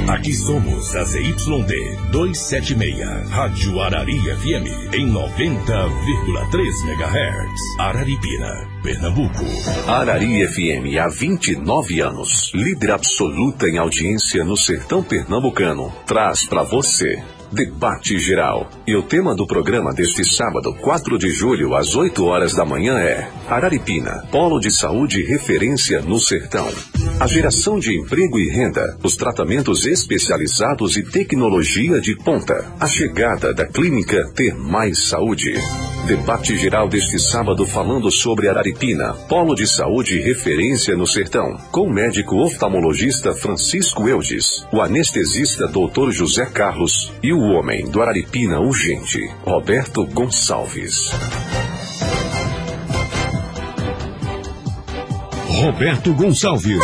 Aqui somos a ZYD 276, Rádio Arari FM, em 90,3 MHz, Araripina, Pernambuco. Arari FM há 29 anos, líder absoluta em audiência no sertão pernambucano, traz para você Debate Geral. E o tema do programa deste sábado, 4 de julho, às 8 horas da manhã é Araripina, Polo de Saúde referência no sertão. A geração de emprego e renda, os tratamentos especializados e tecnologia de ponta. A chegada da clínica Ter Mais Saúde. Debate Geral deste sábado falando sobre Araripina, Polo de Saúde referência no sertão, com o médico oftalmologista Francisco Eudes, o anestesista Dr. José Carlos e o homem do Araripina Urgente, Roberto Gonçalves. Roberto Gonçalves.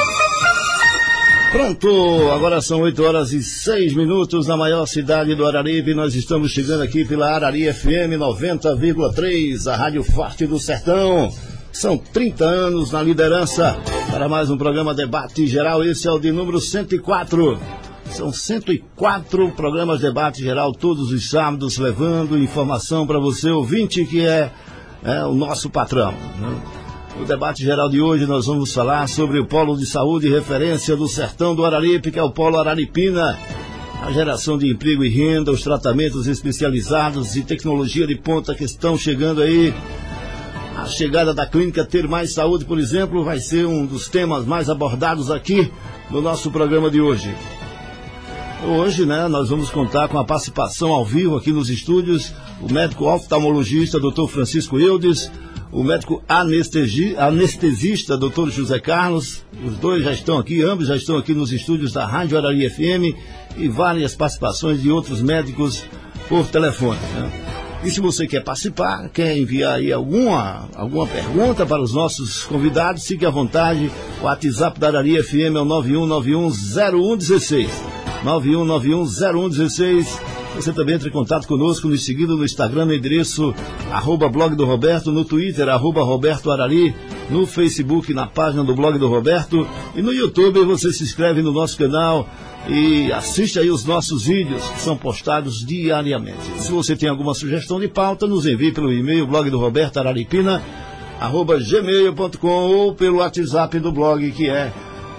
Pronto, agora são 8 horas e 6 minutos na maior cidade do Araripe. Nós estamos chegando aqui pela Arari FM 90,3, a Rádio Forte do Sertão. São 30 anos na liderança para mais um programa Debate Geral. Esse é o de número 104. São 104 programas de debate geral todos os sábados, levando informação para você, ouvinte, que é o nosso patrão, né? No debate geral de hoje nós vamos falar sobre o Polo de Saúde referência do sertão do Araripe, que é o Polo Araripina. A geração de emprego e renda, os tratamentos especializados e tecnologia de ponta que estão chegando aí. A chegada da clínica Ter Mais Saúde, por exemplo, vai ser um dos temas mais abordados aqui no nosso programa de hoje. Hoje, né, nós vamos contar com a participação ao vivo aqui nos estúdios, o médico oftalmologista Dr. Francisco Eudes, o médico anestesista Dr. José Carlos. Os dois já estão aqui, ambos já estão aqui nos estúdios da Rádio Arari FM, e várias participações de outros médicos por telefone, né? E se você quer participar, quer enviar aí alguma pergunta para os nossos convidados, fique à vontade. O WhatsApp da Arari FM é o 91910116. 91910116. Você também entra em contato conosco, nos seguindo no Instagram, no endereço @blog do Roberto, no Twitter, @Roberto Arari, no Facebook, na página do blog do Roberto, e no YouTube você se inscreve no nosso canal e assiste aí os nossos vídeos que são postados diariamente. Se você tem alguma sugestão de pauta, nos envie pelo e-mail blog do Roberto Araripina @gmail.com ou pelo WhatsApp do blog, que é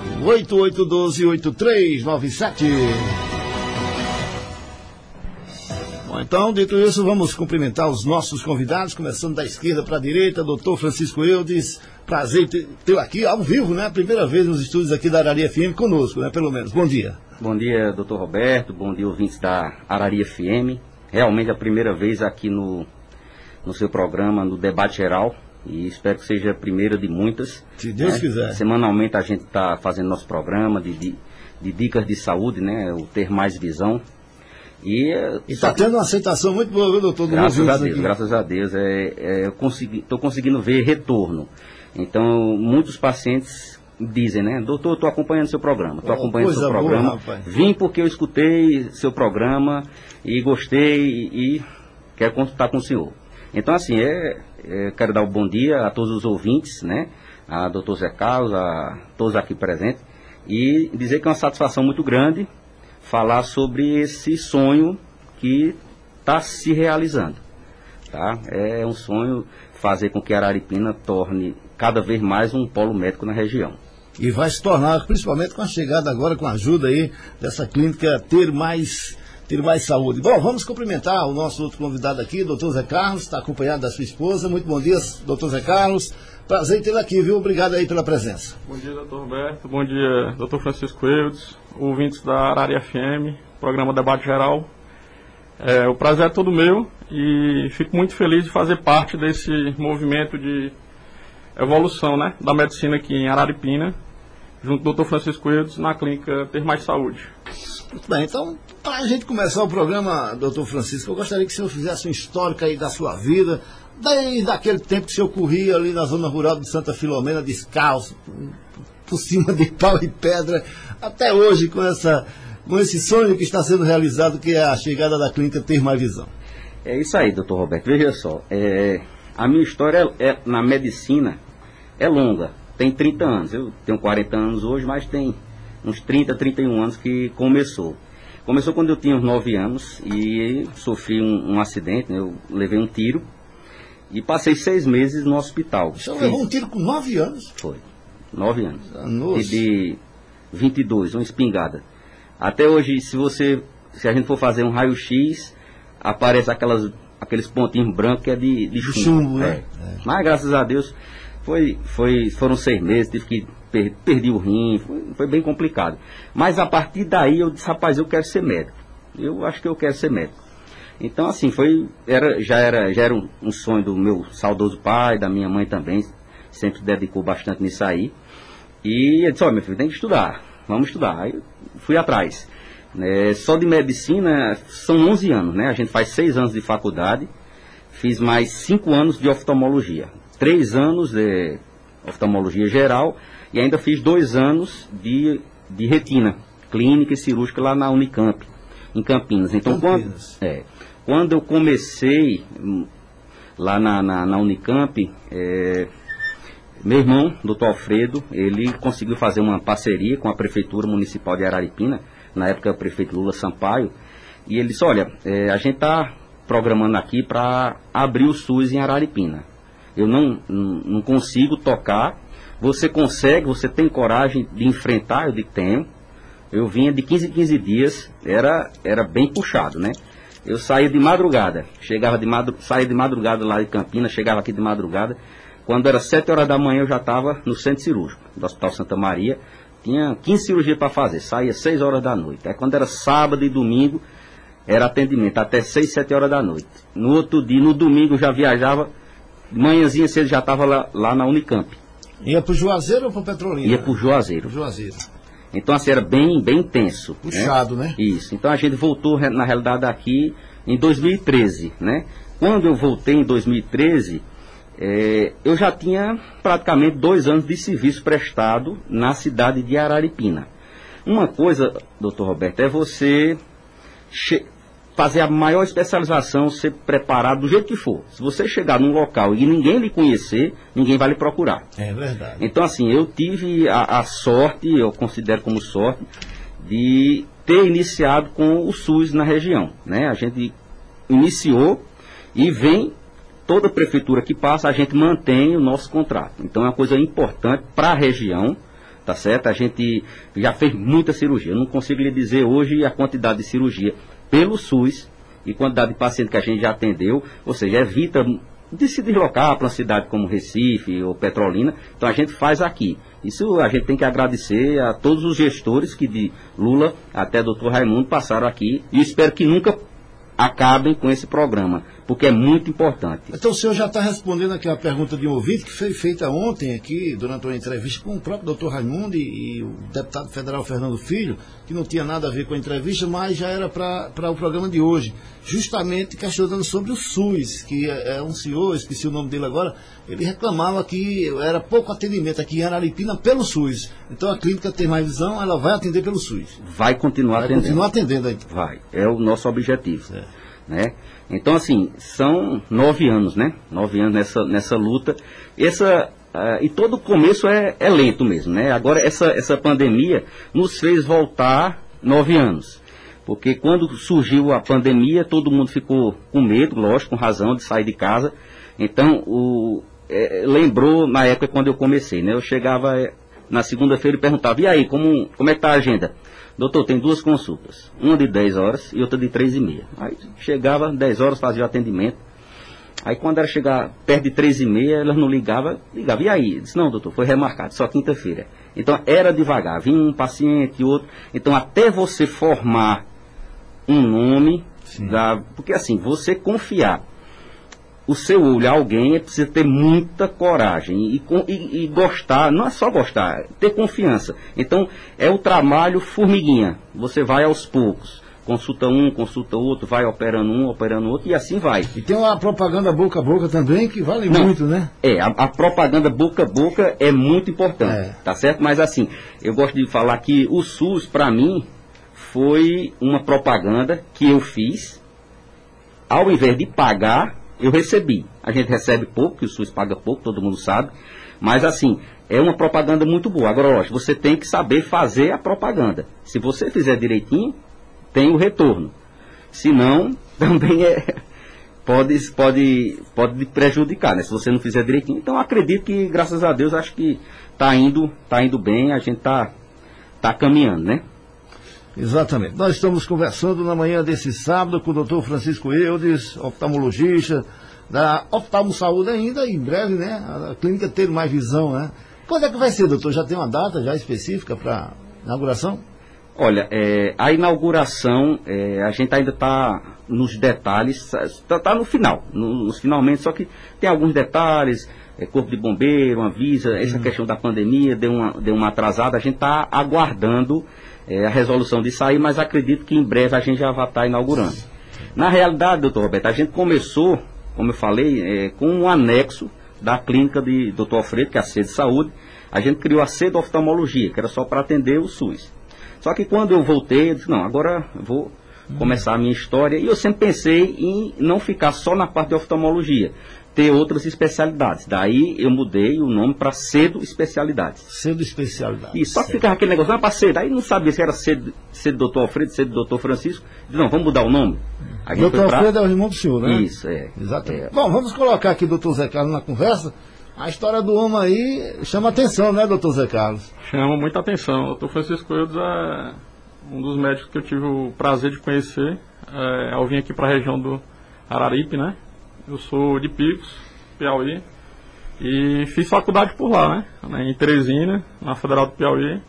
8812-8397. Bom, então, dito isso, vamos cumprimentar os nossos convidados, começando da esquerda para a direita, Dr. Francisco Eudes. Prazer tê-lo aqui ao vivo, né? Primeira vez nos estúdios aqui da Arari FM conosco, né? Pelo menos. Bom dia. Bom dia, Dr. Roberto. Bom dia, ouvintes da Arari FM. Realmente a primeira vez aqui no seu programa, no Debate Geral. E espero que seja a primeira de muitas. Se Deus quiser. Semanalmente a gente está fazendo nosso programa de dicas de saúde, né? O Ter Mais Visão. E está tendo uma aceitação muito boa, viu, doutor? Graças a Deus. Estou conseguindo ver retorno. Então, muitos pacientes dizem, né? Doutor, estou acompanhando seu programa. Estou acompanhando seu programa. Boa, vim porque eu escutei seu programa e gostei e quero contar com o senhor. Então, assim, quero dar um bom dia a todos os ouvintes, né? A doutor Zé Carlos, a todos aqui presentes. E dizer que é uma satisfação muito grande falar sobre esse sonho que está se realizando, tá? É um sonho fazer com que Araripina torne cada vez mais um polo médico na região. E vai se tornar, principalmente com a chegada agora, com a ajuda aí dessa clínica Ter Mais Saúde. Bom, vamos cumprimentar o nosso outro convidado aqui, doutor Zé Carlos, está acompanhado da sua esposa. Muito bom dia, doutor Zé Carlos. Prazer em tê-lo aqui, viu? Obrigado aí pela presença. Bom dia, doutor Roberto. Bom dia, doutor Francisco Eudes, ouvintes da Arari FM, programa Debate Geral. O prazer é todo meu e fico muito feliz de fazer parte desse movimento de evolução, né, da medicina aqui em Araripina, junto do doutor Francisco Eudes, na clínica Ter Mais Saúde. Muito bem, então, para a gente começar o programa, doutor Francisco, eu gostaria que o senhor fizesse um histórico aí da sua vida, desde aquele tempo que o senhor corria ali na zona rural de Santa Filomena, descalço, por cima de pau e pedra, até hoje com esse sonho que está sendo realizado, que é a chegada da clínica Ter Mais Visão. É isso aí, doutor Roberto. Veja só, a minha história na medicina é longa, tem 30 anos. Eu tenho 40 anos hoje, mas tem uns 30, 31 anos que começou. Começou quando eu tinha uns 9 anos e sofri um acidente, né? Eu levei um tiro e passei 6 meses no hospital. Você levou um tiro com 9 anos? Foi, 9 anos. De 22, uma espingarda. Até hoje, se a gente for fazer um raio-x, aparece aqueles pontinhos brancos que é de chumbo. Né? Mas graças a Deus foram 6 meses, tive que perdi o rim, foi bem complicado. Mas a partir daí eu disse, rapaz, eu quero ser médico. Eu acho que eu quero ser médico. Então assim, já era um sonho do meu saudoso pai, da minha mãe também, sempre dedicou bastante nisso aí. E ele disse, olha, meu filho, tem que estudar, vamos estudar. Aí fui atrás. Só de medicina são 11 anos, né? A gente faz 6 anos de faculdade, fiz mais 5 anos de oftalmologia, 3 anos de oftalmologia geral e ainda fiz 2 anos de retina, clínica e cirúrgica lá na Unicamp, em Campinas. Então, quando eu comecei lá na Unicamp, meu irmão, Dr. Alfredo, ele conseguiu fazer uma parceria com a Prefeitura Municipal de Araripina, na época o prefeito Lula Sampaio, e ele disse, olha, a gente está programando aqui para abrir o SUS em Araripina. Eu não consigo tocar, você consegue, você tem coragem de enfrentar? Eu digo, tenho. Eu vinha de 15 em 15 dias, era bem puxado, né? Eu saía de madrugada, saía de madrugada lá de Campinas, chegava aqui de madrugada. Quando era 7 horas da manhã eu já estava no centro cirúrgico, do Hospital Santa Maria. Tinha 15 cirurgias para fazer, saía 6 horas da noite. Aí quando era sábado e domingo, era atendimento até 6, 7 horas da noite. No outro dia, no domingo, já viajava, de manhãzinha cedo já estava lá na Unicamp. Ia para o Juazeiro ou para o Petrolina? Ia para o Juazeiro. Então assim, era bem intenso. Puxado, né? Isso. Então a gente voltou, na realidade, aqui em 2013, né? Quando eu voltei em 2013... eu já tinha praticamente 2 anos de serviço prestado na cidade de Araripina. Uma coisa, doutor Roberto, é você fazer a maior especialização, ser preparado do jeito que for. Se você chegar num local e ninguém lhe conhecer, ninguém vai lhe procurar. É verdade. Então, assim, eu tive a sorte, eu considero como sorte, de ter iniciado com o SUS na região, né? A gente iniciou e vem... Toda prefeitura que passa, a gente mantém o nosso contrato. Então é uma coisa importante para a região, tá certo? A gente já fez muita cirurgia. Eu não consigo lhe dizer hoje a quantidade de cirurgia pelo SUS e quantidade de paciente que a gente já atendeu. Ou seja, evita de se deslocar para uma cidade como Recife ou Petrolina. Então a gente faz aqui. Isso a gente tem que agradecer a todos os gestores que de Lula até Dr. Raimundo passaram aqui. E eu espero que nunca acabem com esse programa, porque é muito importante. Então o senhor já está respondendo aqui a pergunta de um ouvinte que foi feita ontem aqui, durante uma entrevista com o próprio Dr. Raimundo e o deputado federal Fernando Filho, que não tinha nada a ver com a entrevista, mas já era para o programa de hoje, justamente questionando sobre o SUS, que é um senhor, esqueci o nome dele agora, ele reclamava que era pouco atendimento aqui em Araripina pelo SUS. Então a clínica Tem Mais Visão, ela vai atender pelo SUS. Vai continuar atendendo. Vai continuar atendendo aí. Vai, é o nosso objetivo. Né? Então, assim, são 9 anos, né? 9 anos nessa luta. E todo começo é lento mesmo, né? Agora, essa pandemia nos fez voltar 9 anos. Porque quando surgiu a pandemia, todo mundo ficou com medo, lógico, com razão, de sair de casa. Então, lembrou na época quando eu comecei, né? Eu chegava na segunda-feira e perguntava, e aí, como é que está a agenda? Doutor, tem 2 consultas, uma de 10 horas e outra de 3h30. Aí chegava, 10 horas, fazia o atendimento. Aí quando era chegar perto de 3h30, elas não ligavam, e aí? Eu disse, não, doutor, foi remarcado, só quinta-feira. Então era devagar, vinha um paciente, outro. Então até você formar um nome, porque assim, você confiar o seu olho a alguém, é preciso ter muita coragem e gostar, não é só gostar, ter confiança. Então, é o trabalho formiguinha, você vai aos poucos, consulta um, consulta outro, vai operando um, operando outro, e assim vai. E tem uma propaganda boca a boca também, que vale muito, né? A propaganda boca a boca é muito importante, tá certo? Mas assim, eu gosto de falar que o SUS, para mim, foi uma propaganda que eu fiz, ao invés de pagar, eu recebi. A gente recebe pouco, que o SUS paga pouco, todo mundo sabe. Mas assim, é uma propaganda muito boa. Agora, lógico, você tem que saber fazer a propaganda. Se você fizer direitinho, tem o retorno. Se não, também pode prejudicar, né? Se você não fizer direitinho. Então, acredito que, graças a Deus, acho que está indo bem, a gente está caminhando, né? Exatamente. Nós estamos conversando na manhã desse sábado com o Dr. Francisco Eudes, oftalmologista da Oftalmo Saúde ainda, em breve, né? A clínica Ter Mais Visão, né? Quando é que vai ser, doutor? Já tem uma data já específica para inauguração? Olha, a inauguração, a gente ainda está nos detalhes, está no final, nos finalmente, só que tem alguns detalhes, Corpo de Bombeiro, Anvisa, essa questão da pandemia deu uma atrasada, a gente está aguardando a resolução de sair, mas acredito que em breve a gente já vai estar inaugurando. Na realidade, doutor Roberto, a gente começou, como eu falei, com um anexo da clínica de Dr. Alfredo, que é a sede de saúde. A gente criou a sede de oftalmologia, que era só para atender o SUS. Só que quando eu voltei, eu disse, não, agora eu vou começar a minha história. E eu sempre pensei em não ficar só na parte de oftalmologia, ter outras especialidades. Daí eu mudei o nome para Cedo Especialidades. Cedo Especialidades. E só que ficava aquele negócio, não, para Cedo. Aí não sabia se era Cedo do Dr. Alfredo, Cedo do Dr. Francisco. Eu disse, não, vamos mudar o nome. Dr. Alfredo é o irmão do senhor, né? Isso, Exatamente. Bom, vamos colocar aqui o Dr. Zé Carlos na conversa. A história do homem aí chama atenção, né, Dr. Zé Carlos? Chama muita atenção. O Dr. Francisco Eudes é um dos médicos que eu tive o prazer de conhecer. Eu vim aqui para a região do Araripe, né? Eu sou de Picos, Piauí, e fiz faculdade por lá, né? Em Teresina, na Federal do Piauí.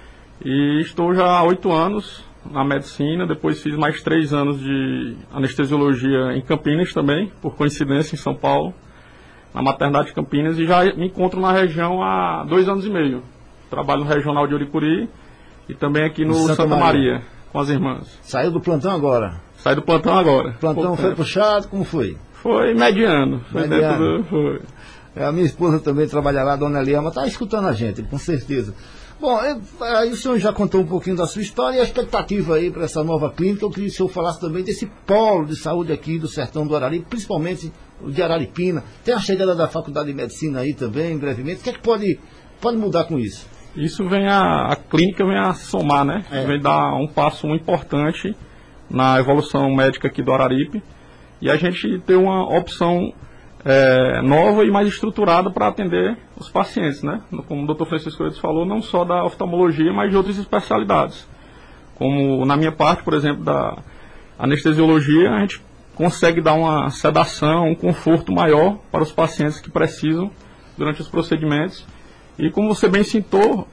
E estou já há 8 anos na medicina, depois fiz mais 3 anos de anestesiologia em Campinas também, por coincidência, em São Paulo, na maternidade de Campinas, e já me encontro na região há 2 anos e meio. Trabalho no regional de Oricuri e também aqui no Santa Maria, com as irmãs. Saiu do plantão agora? Saí do plantão agora. O plantão foi puxado, como foi? Foi mediano. Foi. A minha esposa também trabalha lá, a dona Eliama, está escutando a gente, com certeza. Bom, aí o senhor já contou um pouquinho da sua história e a expectativa aí para essa nova clínica. Eu queria que o senhor falasse também desse polo de saúde aqui do sertão do Araripe, principalmente o de Araripina. Tem a chegada da Faculdade de Medicina aí também, brevemente. O que é que pode mudar com isso? Isso a clínica vem a somar, né? Vem dar um passo importante na evolução médica aqui do Araripe. E a gente tem uma opção nova e mais estruturada para atender os pacientes, né? Como o Dr. Francisco Eudes falou, não só da oftalmologia, mas de outras especialidades. Como na minha parte, por exemplo, da anestesiologia, a gente consegue dar uma sedação, um conforto maior para os pacientes que precisam durante os procedimentos. E como você bem citou,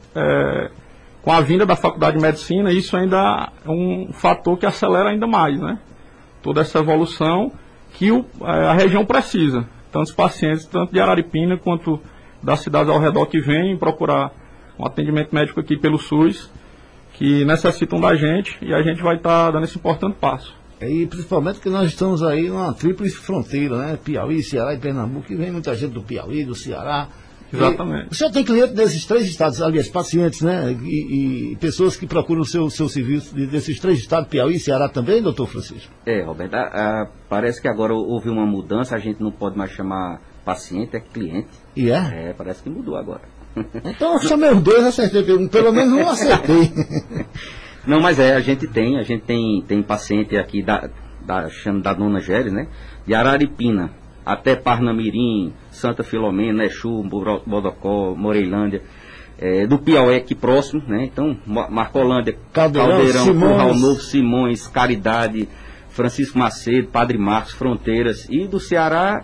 com a vinda da Faculdade de Medicina, isso ainda é um fator que acelera ainda mais, né? Toda essa evolução que a região precisa. Tantos pacientes, tanto de Araripina quanto das cidades ao redor que vêm procurar um atendimento médico aqui pelo SUS, que necessitam da gente, e a gente vai estar dando esse importante passo. E principalmente que nós estamos aí numa tríplice fronteira, né? Piauí, Ceará e Pernambuco, que vem muita gente do Piauí, do Ceará. Exatamente. O senhor tem cliente desses 3 estados, aliás, pacientes, né? E pessoas que procuram o seu serviço desses 3 estados, Piauí e Ceará também, doutor Francisco? Roberto, parece que agora houve uma mudança, a gente não pode mais chamar paciente, é cliente. E é? Parece que mudou agora. Então eu chamei os 2, acertei, pelo menos um acertei. Não, mas a gente tem paciente aqui da Dona Géry, né? De Araripina até Parnamirim, Santa Filomena, Exu, Bodocó, Moreilândia, do Piauí aqui próximo, né? Então, Marcolândia, Caldeirão, Curral Novo, Simões, Caridade, Francisco Macedo, Padre Marcos, Fronteiras, e do Ceará,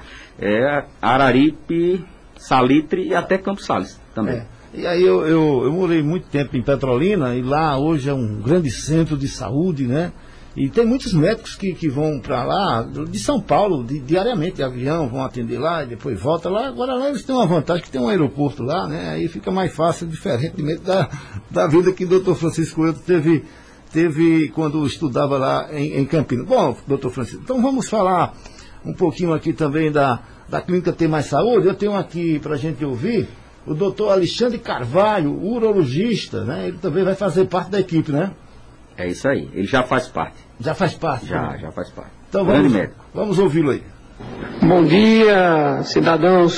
Araripe, Salitre e até Campos Sales também. E aí eu morei muito tempo em Petrolina, e lá hoje é um grande centro de saúde, né? E tem muitos médicos que vão para lá, de São Paulo, diariamente, de avião, vão atender lá e depois voltam lá. Agora lá eles têm uma vantagem, que tem um aeroporto lá, né? Aí fica mais fácil, diferentemente da vida que o Dr. Francisco Eudes teve quando estudava lá em Campinas. Bom, doutor Francisco, então vamos falar um pouquinho aqui também da Clínica Ter Mais Saúde. Eu tenho aqui para a gente ouvir o doutor Alexandre Carvalho, urologista, né? Ele também vai fazer parte da equipe, né? É isso aí, ele já faz parte. Já faz parte? Já faz parte. Então vamos ouvi-lo aí. Bom dia, cidadãos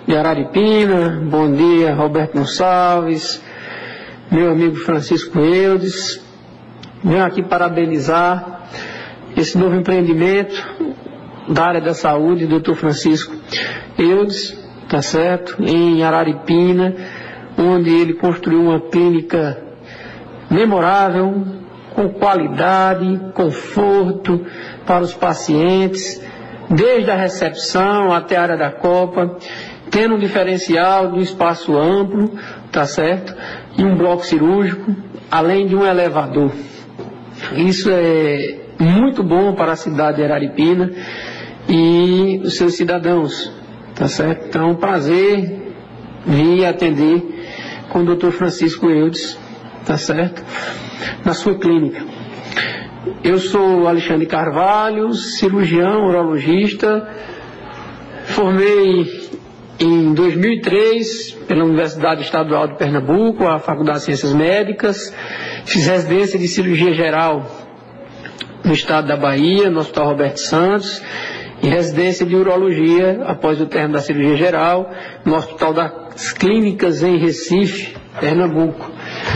de Araripina, bom dia Roberto Gonçalves, meu amigo Francisco Eudes. Venho aqui parabenizar esse novo empreendimento da área da saúde, Dr. Francisco Eudes, tá certo, em Araripina, onde ele construiu uma clínica memorável, com qualidade, conforto para os pacientes, desde a recepção até a área da copa, tendo um diferencial de um espaço amplo, tá certo, e um bloco cirúrgico, além de um elevador. Isso é muito bom para a cidade de Araripina e os seus cidadãos, tá certo? Então, é um prazer vir atender com o Dr. Francisco Eudes, tá certo? Na sua clínica. Eu sou Alexandre Carvalho, cirurgião, urologista, formei em 2003 pela Universidade Estadual de Pernambuco, a Faculdade de Ciências Médicas, fiz residência de cirurgia geral no estado da Bahia, no Hospital Roberto Santos, e residência de urologia após o término da cirurgia geral no Hospital das Clínicas em Recife, Pernambuco.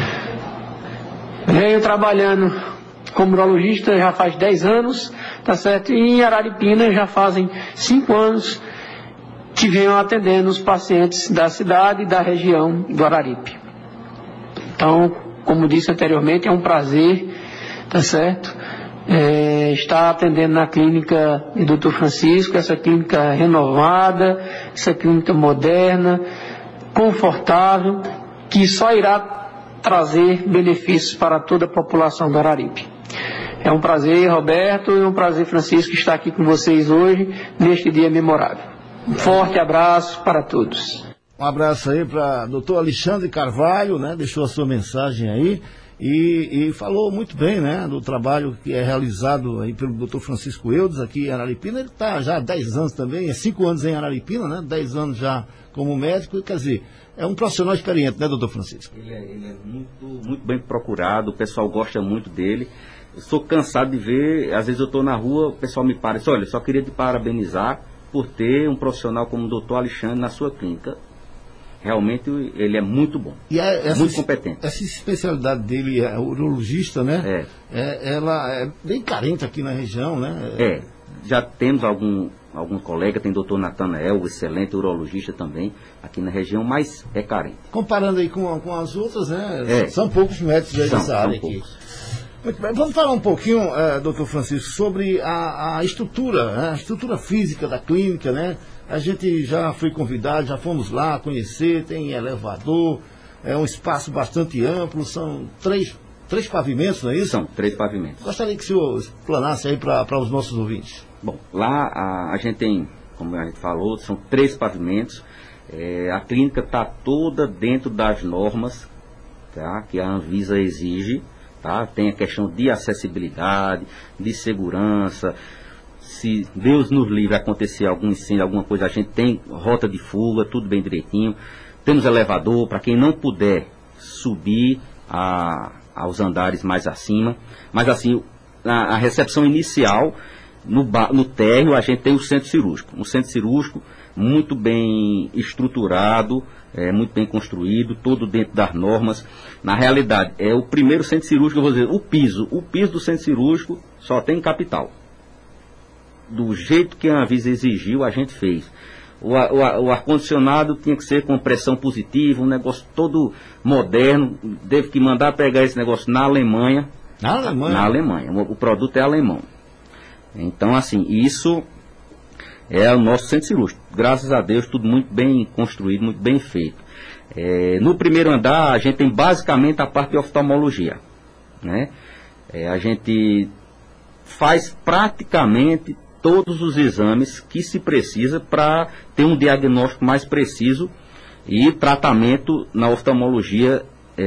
Venho trabalhando como urologista já faz 10 anos, tá certo? E em Araripina já fazem 5 anos que venho atendendo os pacientes da cidade e da região do Araripe. Então, como disse anteriormente, é um prazer, tá certo? Estar atendendo na clínica do Dr. Francisco, essa clínica renovada, essa clínica moderna, confortável, que só irá trazer benefícios para toda a população do Araripe. É um prazer, Roberto, e um prazer, Francisco, estar aqui com vocês hoje, neste dia memorável. Um forte abraço para todos. Um abraço aí para o doutor Alexandre Carvalho, né? Deixou a sua mensagem aí e falou muito bem, né? Do trabalho que é realizado aí pelo doutor Francisco Eudes aqui em Araripina. Ele está já há 10 anos também, 5 anos em Araripina, né? 10 anos já como médico, quer dizer, é um profissional experiente, né, doutor Francisco? Ele é muito bem procurado, o pessoal gosta muito dele. Eu sou cansado de ver, às vezes eu estou na rua, o pessoal me para e diz, olha, só queria te parabenizar por ter um profissional como o doutor Alexandre na sua clínica. Realmente ele é muito bom, muito competente. Essa especialidade dele, é urologista, né? Ela é bem carente aqui na região, né? Já temos alguns colegas, tem doutor Natanael, excelente urologista também, aqui na região, mas é carente. Comparando aí com as outras, né? São poucos médicos dessa área aqui. Muito bem. Vamos falar um pouquinho, doutor Francisco, sobre a estrutura, né? A estrutura física da clínica, né? A gente já foi convidado, já fomos lá conhecer, tem elevador, é um espaço bastante amplo, são três pavimentos, não é isso? São 3 pavimentos. Gostaria que o senhor explanasse aí para os nossos ouvintes. Bom, lá a gente tem, como a gente falou, são 3 pavimentos. A clínica está toda dentro das normas, tá, que a Anvisa exige. Tá? Tem a questão de acessibilidade, de segurança. Se Deus nos livre acontecer algum incêndio, alguma coisa, a gente tem rota de fuga, tudo bem direitinho. Temos elevador para quem não puder subir aos andares mais acima. Mas assim, a recepção inicial, no térreo, a gente tem o centro cirúrgico. Um centro cirúrgico muito bem estruturado, muito bem construído, todo dentro das normas. Na realidade, é o primeiro centro cirúrgico, eu vou dizer, o piso do centro cirúrgico só tem capital. Do jeito que a Anvisa exigiu, a gente fez. O ar-condicionado tinha que ser com pressão positiva, um negócio todo moderno. Teve que mandar pegar esse negócio na Alemanha. Na Alemanha? Na Alemanha. O produto é alemão. Então, assim, isso é o nosso centro cirúrgico. Graças a Deus, tudo muito bem construído, muito bem feito. No primeiro andar, a gente tem basicamente a parte de oftalmologia, né? A gente faz praticamente todos os exames que se precisa para ter um diagnóstico mais preciso e tratamento na oftalmologia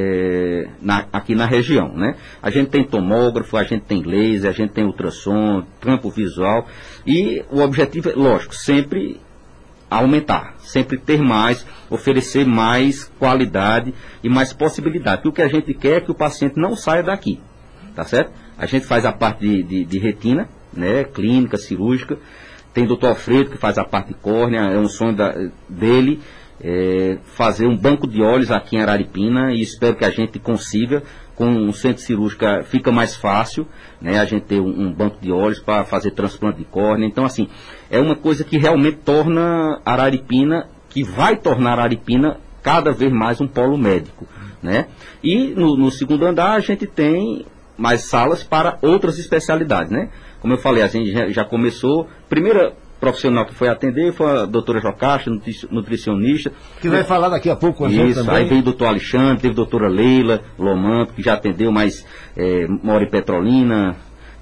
aqui na região, né? A gente tem tomógrafo, a gente tem laser, a gente tem ultrassom, campo visual, e o objetivo é, lógico, sempre aumentar, sempre ter mais, oferecer mais qualidade e mais possibilidade. Porque o que a gente quer é que o paciente não saia daqui, tá certo? A gente faz a parte de retina, né, clínica, cirúrgica, Tem o doutor Alfredo, que faz a parte de córnea, é um sonho dele fazer um banco de olhos aqui em Araripina, e espero que a gente consiga. Com um centro cirúrgico fica mais fácil, né, a gente ter um banco de olhos para fazer transplante de córnea. Então, assim, é uma coisa que realmente torna Araripina, que vai tornar Araripina cada vez mais um polo médico, né? E no segundo andar a gente tem mais salas para outras especialidades, né? Como eu falei, a gente já começou, primeira profissional que foi atender foi a doutora Jocasta, nutricionista. Que vai falar daqui a pouco com a gente também. Aí veio o doutor Alexandre, teve a doutora Leila Lomanto, que já atendeu, mas mora em Petrolina,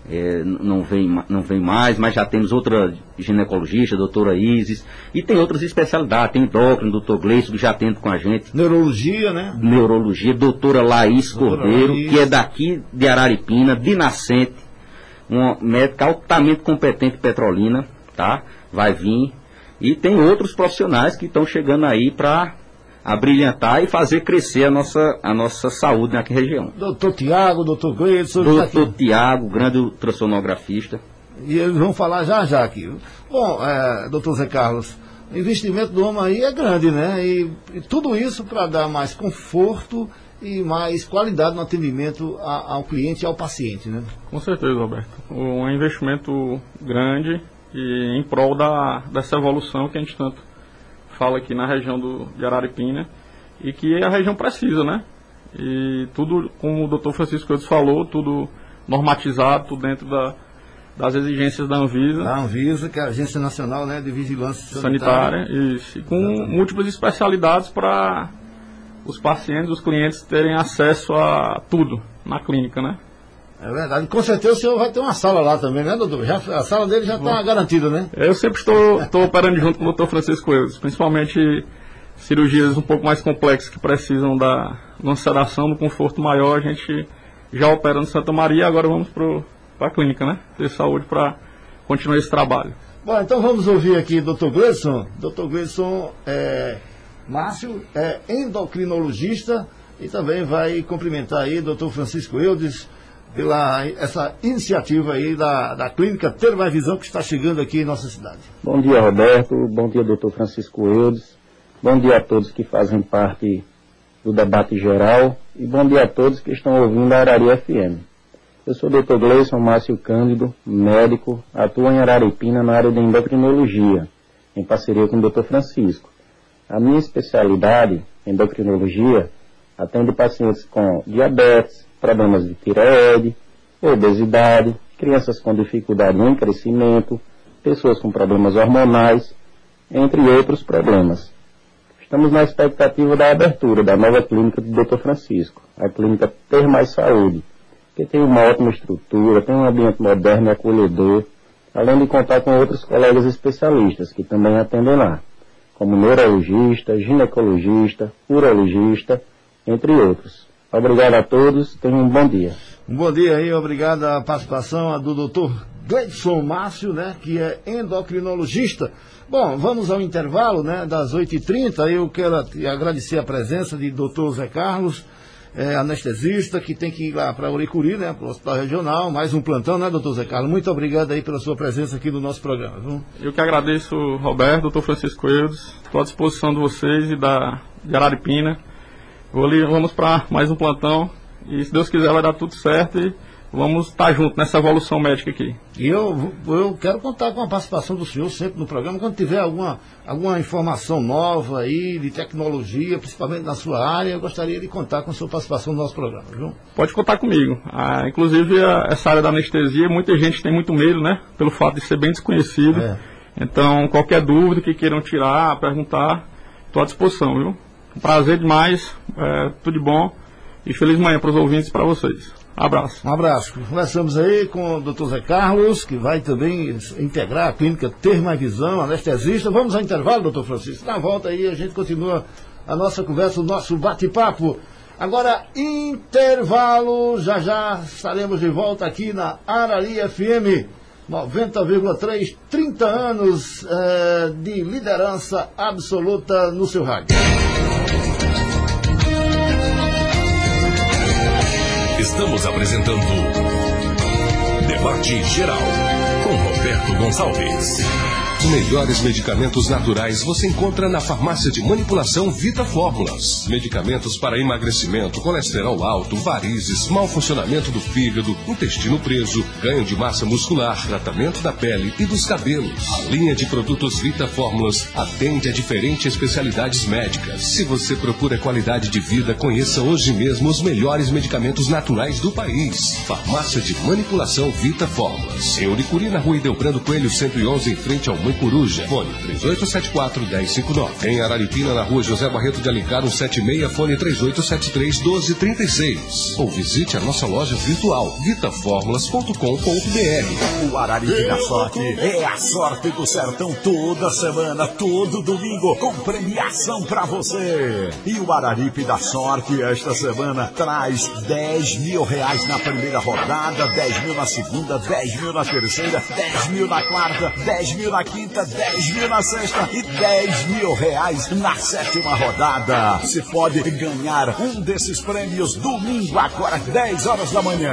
não vem mais, mas já temos outra ginecologista, a doutora Isis, e tem outras especialidades, tem endócrino, doutor Gleison, que já atende com a gente. Neurologia, né? Neurologia, doutora Laís Cordeiro, que é daqui de Araripina, de nascente, uma médica altamente competente em Petrolina, tá? Vai vir. E tem outros profissionais que estão chegando aí para abrilhantar e fazer crescer a nossa saúde naquela região. Doutor Tiago, doutor Gleison. Doutor Tiago, grande ultrassonografista. E eles vão falar já aqui. Bom, doutor Zé Carlos, o investimento do homem aí é grande, né? E tudo isso para dar mais conforto e mais qualidade no atendimento ao cliente e ao paciente, né? Com certeza, Roberto. Um investimento grande e em prol dessa evolução que a gente tanto fala aqui na região de Araripina, e que a região precisa, né? E tudo, como o doutor Francisco Eudes falou, tudo normatizado, tudo dentro das exigências da Anvisa. Da Anvisa, que é a Agência Nacional, né, de Vigilância Sanitária. Isso. E com múltiplas especialidades para os pacientes, os clientes terem acesso a tudo na clínica, né? É verdade. Com certeza o senhor vai ter uma sala lá também, né, doutor? A sala dele já está garantida, né? Eu sempre estou operando junto com o doutor Francisco Eudes, principalmente cirurgias um pouco mais complexas que precisam de uma sedação, de um conforto maior. A gente já opera no Santa Maria, agora vamos para a clínica, né? Ter saúde para continuar esse trabalho. Bom, então vamos ouvir aqui o doutor Gleison. Doutor Gleison Márcio é endocrinologista e também vai cumprimentar aí o doutor Francisco Eudes pela essa iniciativa aí da Clínica Ter Mais Visão, que está chegando aqui em nossa cidade. Bom dia, Roberto. Bom dia, doutor Francisco Eudes. Bom dia a todos que fazem parte do debate geral e bom dia a todos que estão ouvindo a Araria FM. Eu sou o doutor Gleison Márcio Cândido, médico, atuo em Araripina na área de endocrinologia, em parceria com o doutor Francisco. A minha especialidade, endocrinologia, atende pacientes com diabetes, problemas de tireoide, obesidade, crianças com dificuldade em crescimento, pessoas com problemas hormonais, entre outros problemas. Estamos na expectativa da abertura da nova clínica do Dr. Francisco, a clínica Ter Mais Saúde, que tem uma ótima estrutura, tem um ambiente moderno e acolhedor, além de contar com outros colegas especialistas que também atendem lá, como neurologista, ginecologista, urologista, entre outros. Obrigado a todos, tenham um bom dia. Um bom dia aí, obrigado a participação do doutor Gleison Márcio, né, que é endocrinologista. Bom, vamos ao intervalo, né, das 8h30, eu quero agradecer a presença de doutor Zé Carlos, anestesista, que tem que ir lá para Uricuri, né, para o Hospital Regional, mais um plantão, né, doutor Zé Carlos? Muito obrigado aí pela sua presença aqui no nosso programa. Viu? Eu que agradeço, Roberto, doutor Francisco Eudes, estou à disposição de vocês e de Araripina. Vamos para mais um plantão e, se Deus quiser, vai dar tudo certo e vamos estar juntos nessa evolução médica aqui. E eu quero contar com a participação do senhor sempre no programa, quando tiver alguma informação nova aí de tecnologia, principalmente na sua área, eu gostaria de contar com a sua participação no nosso programa, viu? Pode contar comigo. Inclusive, essa área da anestesia, muita gente tem muito medo, né? Pelo fato de ser bem desconhecido. Então, qualquer dúvida que queiram tirar, perguntar, estou à disposição, viu? Um prazer demais, tudo de bom e feliz manhã para os ouvintes e para vocês. Abraço. Um abraço. Conversamos aí com o Dr. Zé Carlos, que vai também integrar a clínica Ter Mais Visão, anestesista. Vamos ao intervalo, Dr. Francisco. Na volta aí a gente continua a nossa conversa, o nosso bate-papo. Agora, intervalo, já estaremos de volta aqui na Araria FM 90,3, 30 anos de liderança absoluta no seu rádio. Estamos apresentando Debate Geral com Roberto Gonçalves. Melhores medicamentos naturais você encontra na farmácia de manipulação Vita Fórmulas. Medicamentos para emagrecimento, colesterol alto, varizes, mau funcionamento do fígado, intestino preso, ganho de massa muscular, tratamento da pele e dos cabelos. A linha de produtos Vita Fórmulas atende a diferentes especialidades médicas. Se você procura qualidade de vida, conheça hoje mesmo os melhores medicamentos naturais do país. Farmácia de manipulação Vita Fórmulas. Em Uricuri, na rua Idelbrando Coelho 111, em frente ao Mãe Coruja. Fone 3874-1059. Em Araripina, na rua José Barreto de Alencar, 176, fone 3873-1236. Ou visite a nossa loja virtual, vitaformulas.com.br. O Araripina Sorte é a sorte do sertão toda semana, todo domingo, com premiação pra você. E o Araripina Sorte esta semana traz 10 mil reais na primeira rodada, 10 mil na segunda, 10 mil na terceira, 10 mil na quarta, 10 mil na quinta, 10 mil na sexta e 10 mil reais na sétima rodada. Você pode ganhar um desses prêmios domingo, agora 10 horas da manhã.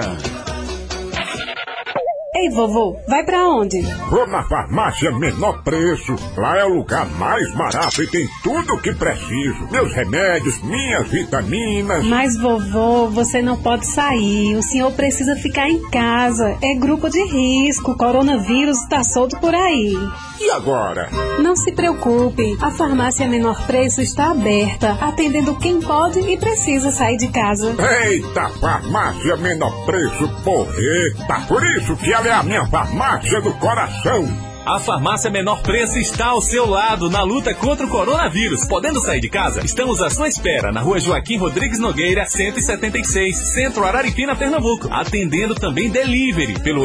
Ei, vovô, vai pra onde? Vou na farmácia Menor Preço. Lá é o lugar mais barato e tem tudo o que preciso. Meus remédios, minhas vitaminas. Mas, vovô, você não pode sair. O senhor precisa ficar em casa. É grupo de risco. O coronavírus está solto por aí. E agora? Não se preocupe. A farmácia Menor Preço está aberta, atendendo quem pode e precisa sair de casa. Eita, farmácia Menor Preço, porreta. Por isso que ela é a minha farmácia do coração. A farmácia Menor Preço está ao seu lado na luta contra o coronavírus. Podendo sair de casa? Estamos à sua espera na rua Joaquim Rodrigues Nogueira, 176, Centro Araripina, Pernambuco. Atendendo também delivery pelo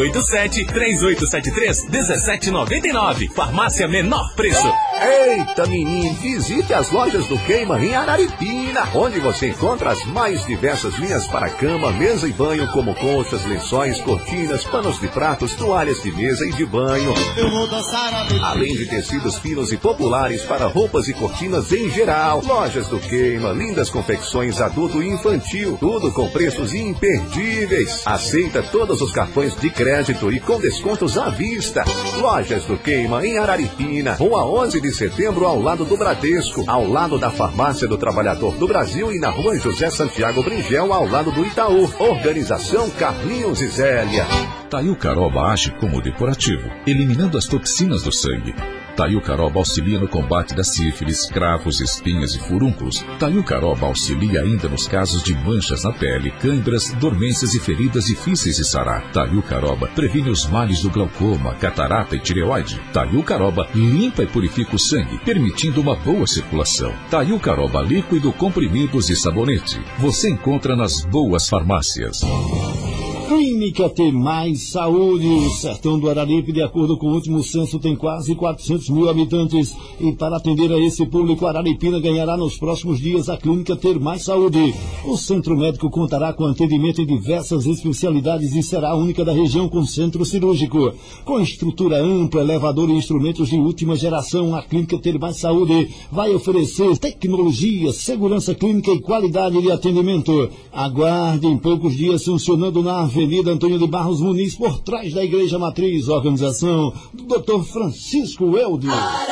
87-3873-1799. Farmácia Menor Preço. Eita, menino, visite as lojas do Queima em Araripina, onde você encontra as mais diversas linhas para cama, mesa e banho, como colchas, lençóis, cortinas, panos de pratos, toalhas de mesa e de banho. Além de tecidos finos e populares para roupas e cortinas em geral. Lojas do Queima, lindas confecções adulto e infantil, tudo com preços imperdíveis. Aceita todos os cartões de crédito e com descontos à vista. Lojas do Queima em Araripina, Rua 11 de Setembro, ao lado do Bradesco, ao lado da Farmácia do Trabalhador do Brasil e na Rua José Santiago Bringel, ao lado do Itaú. Organização Carlinhos e Zélia. Taiucaroba age como depurativo, eliminando as toxinas do sangue. Taiucaroba auxilia no combate da sífilis, cravos, espinhas e furúnculos. Taiucaroba auxilia ainda nos casos de manchas na pele, câimbras, dormências e feridas difíceis de sarar. Taiucaroba previne os males do glaucoma, catarata e tireoide. Taiucaroba limpa e purifica o sangue, permitindo uma boa circulação. Taiucaroba líquido, comprimidos e sabonete. Você encontra nas boas farmácias. Clínica Ter Mais Saúde. O sertão do Araripe, de acordo com o último censo, tem quase 400 mil habitantes. E para atender a esse público, Araripina ganhará nos próximos dias a Clínica Ter Mais Saúde. O centro médico contará com atendimento em diversas especialidades e será a única da região com centro cirúrgico. Com estrutura ampla, elevador e instrumentos de última geração, a Clínica Ter Mais Saúde vai oferecer tecnologia, segurança clínica e qualidade de atendimento. Aguarde em poucos dias funcionando na Avenida Antônio de Barros Muniz, por trás da Igreja Matriz. Organização do Dr. Francisco Eldo.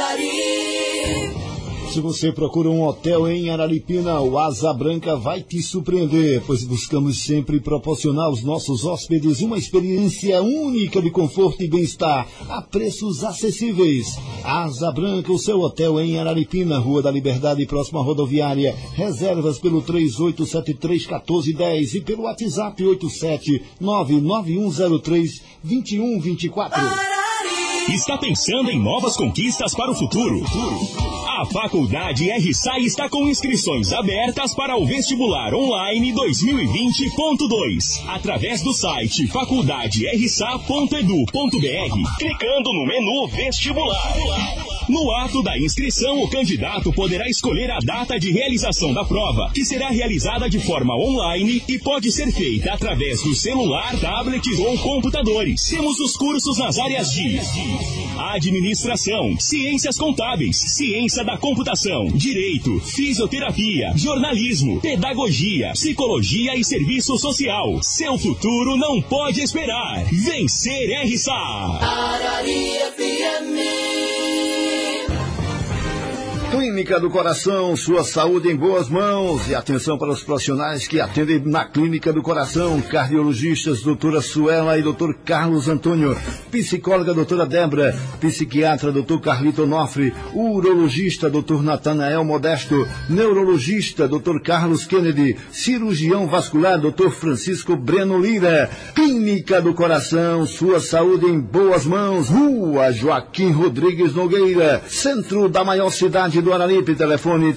Se você procura um hotel em Araripina, o Asa Branca vai te surpreender, pois buscamos sempre proporcionar aos nossos hóspedes uma experiência única de conforto e bem-estar, a preços acessíveis. Asa Branca, o seu hotel em Araripina, Rua da Liberdade, próxima à rodoviária. Reservas pelo 3873-1410 e pelo WhatsApp 8799103-2124. Está pensando em novas conquistas para o futuro? A Faculdade RSA está com inscrições abertas para o vestibular online 2020.2, através do site faculdadersa.edu.br, clicando no menu vestibular. No ato da inscrição, o candidato poderá escolher a data de realização da prova, que será realizada de forma online e pode ser feita através do celular, tablets ou computadores. Temos os cursos nas áreas de administração, ciências contábeis, ciência da computação, direito, fisioterapia, jornalismo, pedagogia, psicologia e serviço social. Seu futuro não pode esperar. Vencer RSA. Araria FM. Clínica do Coração, sua saúde em boas mãos. E atenção para os profissionais que atendem na Clínica do Coração: cardiologistas, doutora Suela e doutor Carlos Antônio, psicóloga, doutora Débora, psiquiatra, doutor Carlito Onofre, urologista, doutor Natanael Modesto, neurologista, doutor Carlos Kennedy, cirurgião vascular, doutor Francisco Breno Lira. Clínica do Coração, sua saúde em boas mãos. Rua Joaquim Rodrigues Nogueira, centro da maior cidade do Araripe. Telefone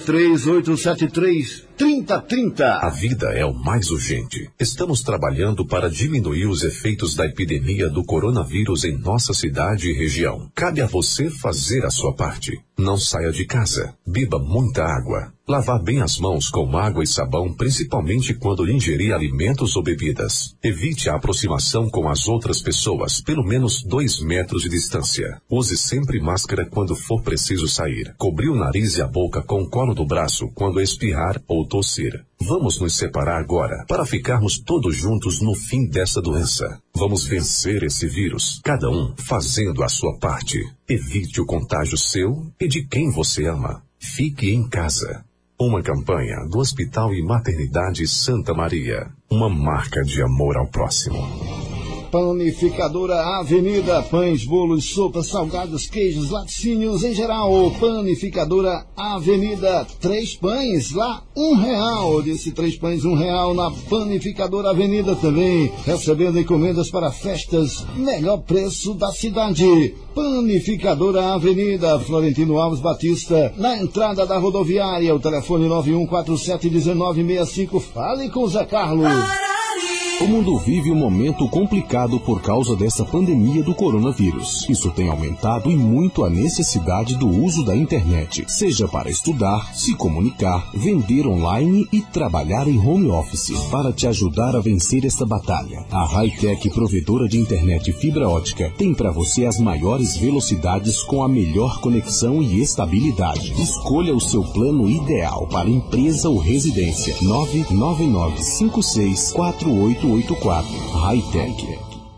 3873-3030. A vida é o mais urgente. Estamos trabalhando para diminuir os efeitos da epidemia do coronavírus em nossa cidade e região. Cabe a você fazer a sua parte. Não saia de casa. Beba muita água. Lavar bem as mãos com água e sabão, principalmente quando ingerir alimentos ou bebidas. Evite a aproximação com as outras pessoas, pelo menos 2 metros de distância. Use sempre máscara quando for preciso sair. Cobrir o nariz e a boca com o colo do braço quando espirrar ou tossir. Vamos nos separar agora para ficarmos todos juntos no fim dessa doença. Vamos vencer esse vírus, cada um fazendo a sua parte. Evite o contágio seu e de quem você ama. Fique em casa. Uma campanha do Hospital e Maternidade Santa Maria. Uma marca de amor ao próximo. Panificadora Avenida, pães, bolos, sopas, salgados, queijos, laticínios em geral. Panificadora Avenida, 3 pães lá R$1. Desse 3 pães R$1 na Panificadora Avenida também. Recebendo encomendas para festas, melhor preço da cidade. Panificadora Avenida, Florentino Alves Batista, na entrada da rodoviária. O telefone 91471965. Fale com o Zé Carlos. O mundo vive um momento complicado por causa dessa pandemia do coronavírus. Isso tem aumentado e muito a necessidade do uso da internet, seja para estudar, se comunicar, vender online e trabalhar em home office. Para te ajudar a vencer essa batalha, a Hightech, provedora de internet fibra ótica, tem para você as maiores velocidades com a melhor conexão e estabilidade. Escolha o seu plano ideal para empresa ou residência. 999564884. Hightech.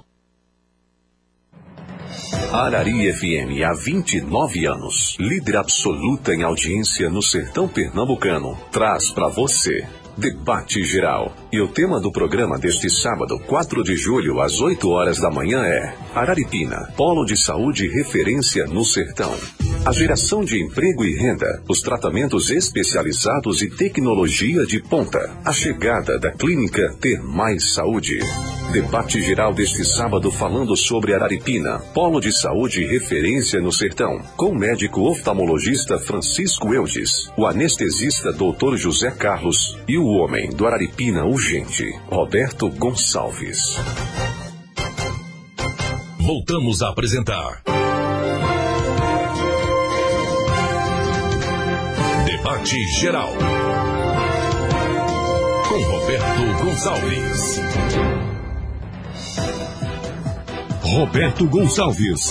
Arari FM há 29 anos, líder absoluta em audiência no sertão pernambucano, traz para você Debate Geral. E o tema do programa deste sábado, 4 de julho, às 8 horas da manhã é Araripina, polo de saúde referência no sertão. A geração de emprego e renda, os tratamentos especializados e tecnologia de ponta. A chegada da clínica Ter Mais Saúde. Debate geral deste sábado falando sobre Araripina, polo de saúde referência no sertão, com o médico oftalmologista Francisco Eudes, o anestesista Dr. José Carlos e o homem do Araripina Urgente, Roberto Gonçalves. Voltamos a apresentar Debate Geral com Roberto Gonçalves. Roberto Gonçalves.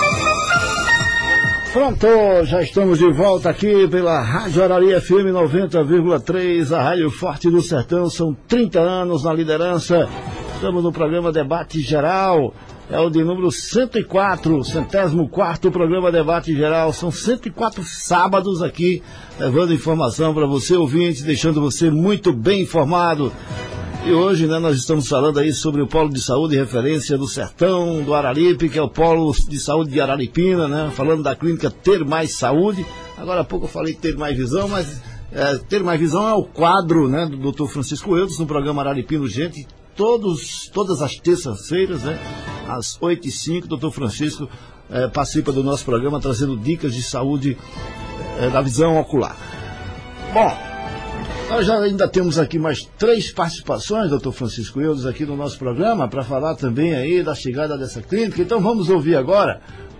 Pronto, já estamos de volta aqui pela Rádio Araria FM 90,3, a Rádio Forte do Sertão. São 30 anos na liderança. Estamos no programa Debate Geral. É o de número 104, 104º programa Debate Geral. São 104 sábados aqui, levando informação para você, ouvinte, deixando você muito bem informado. E hoje, nós estamos falando aí sobre o Polo de Saúde Referência do Sertão, do Araripe, que é o Polo de Saúde de Araripina, falando da clínica Ter Mais Saúde. Agora há pouco eu falei Ter Mais Visão, mas Ter Mais Visão é o quadro, do Dr. Francisco Eudes, no programa Araripina Urgente, todas as terças-feiras, às 8h05, o Dr. Francisco participa do nosso programa, trazendo dicas de saúde da visão ocular. Bom, nós já ainda temos aqui mais 3 participações, Dr. Francisco Eudes, aqui no nosso programa, para falar também aí da chegada dessa clínica. Então vamos ouvir agora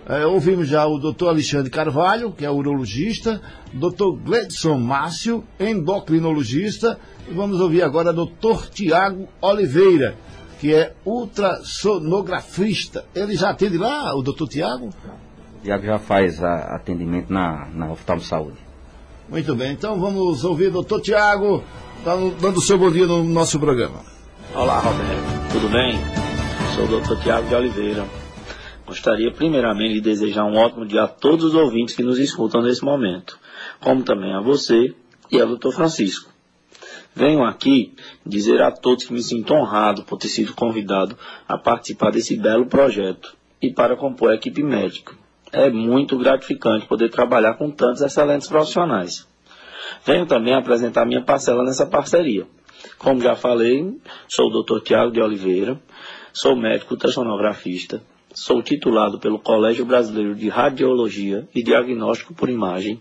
Ouvimos já o doutor Alexandre Carvalho, que é urologista, doutor Gledson Márcio, endocrinologista, e vamos ouvir agora o doutor Tiago Oliveira, que é ultrassonografista. Ele já atende lá, o doutor Tiago? O Tiago já faz atendimento na Oftalmo Saúde. Muito bem, então vamos ouvir o doutor Tiago, dando o seu bom dia no nosso programa. Olá, Roberto, tudo bem? Sou o doutor Tiago de Oliveira. Gostaria primeiramente de desejar um ótimo dia a todos os ouvintes que nos escutam nesse momento, como também a você e ao doutor Francisco. Venho aqui dizer a todos que me sinto honrado por ter sido convidado a participar desse belo projeto e para compor a equipe médica. É muito gratificante poder trabalhar com tantos excelentes profissionais. Venho também apresentar minha parcela nessa parceria. Como já falei, sou o doutor Tiago de Oliveira, sou médico ultrassonografista, sou titulado pelo Colégio Brasileiro de Radiologia e Diagnóstico por Imagem,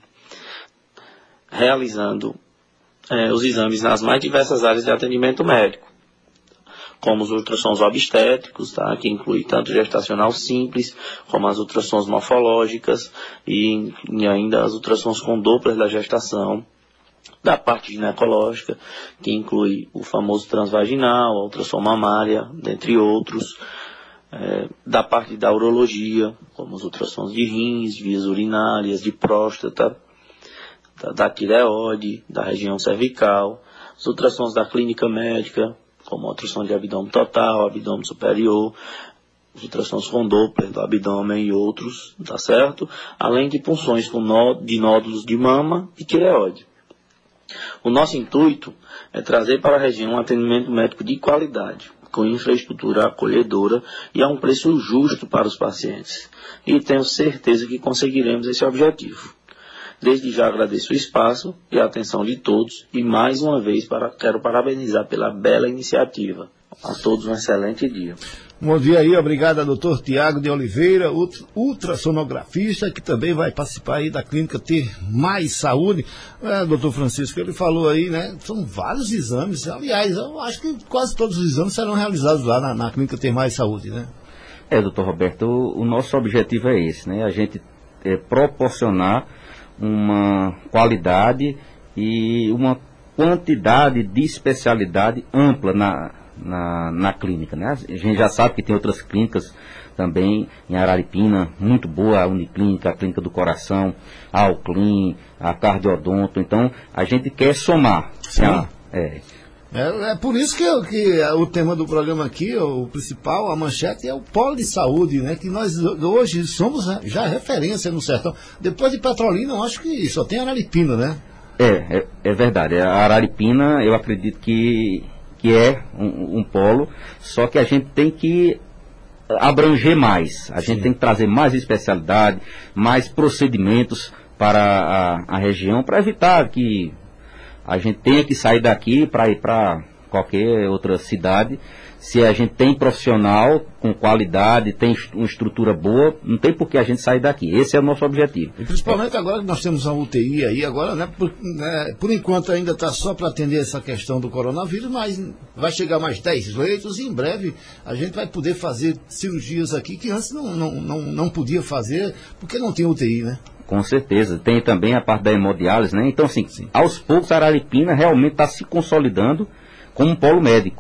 realizando os exames nas mais diversas áreas de atendimento médico, como os ultrassons obstétricos, tá, que inclui tanto gestacional simples, como as ultrassons morfológicas e ainda as ultrassons com Doppler da gestação, da parte ginecológica, que inclui o famoso transvaginal, a ultrassom mamária, dentre outros, da parte da urologia, como os ultrassons de rins, vias urinárias, de próstata, da tireoide, da região cervical, os ultrassons da clínica médica, como a ultrassom de abdômen total, abdômen superior, os ultrassons com Doppler do abdômen e outros, tá certo? Além de punções de nódulos de mama e tireoide. O nosso intuito é trazer para a região um atendimento médico de qualidade, com infraestrutura acolhedora e a um preço justo para os pacientes. E tenho certeza que conseguiremos esse objetivo. Desde já agradeço o espaço e a atenção de todos e mais uma vez quero parabenizar pela bela iniciativa. A todos um excelente dia. Bom dia aí, obrigado ao doutor Tiago de Oliveira, ultrassonografista, que também vai participar aí da clínica Ter Mais Saúde. Doutor Francisco, ele falou aí, né, são vários exames, aliás, eu acho que quase todos os exames serão realizados lá na clínica Ter Mais Saúde, né? Doutor Roberto, o nosso objetivo é esse, né, a gente proporcionar uma qualidade e uma quantidade de especialidade ampla na clínica, né? A gente já sabe que tem outras clínicas também em Araripina, muito boa, a Uniclínica, a Clínica do Coração, a Alclin, a Cardiodonto, então a gente quer somar. Sim. É por isso que o tema do programa aqui, o principal, a manchete, é o polo de saúde, né? Que nós hoje somos já referência no sertão. Depois de Petrolina, eu acho que só tem Araripina, né? É verdade. A Araripina, eu acredito que é um polo, só que a gente tem que abranger mais. A gente tem que trazer mais especialidade, mais procedimentos para a região, para evitar que a gente tenha que sair daqui para ir para qualquer outra cidade. Se a gente tem profissional com qualidade, tem uma estrutura boa, não tem por que a gente sair daqui. Esse é o nosso objetivo. E principalmente agora que nós temos a UTI aí, agora, né, por enquanto ainda está só para atender essa questão do coronavírus, mas vai chegar mais 10 leitos e em breve a gente vai poder fazer cirurgias aqui que antes não podia fazer porque não tinha UTI, né? Com certeza. Tem também a parte da hemodiálise, né? Então, assim, aos poucos a Araripina realmente está se consolidando como um polo médico.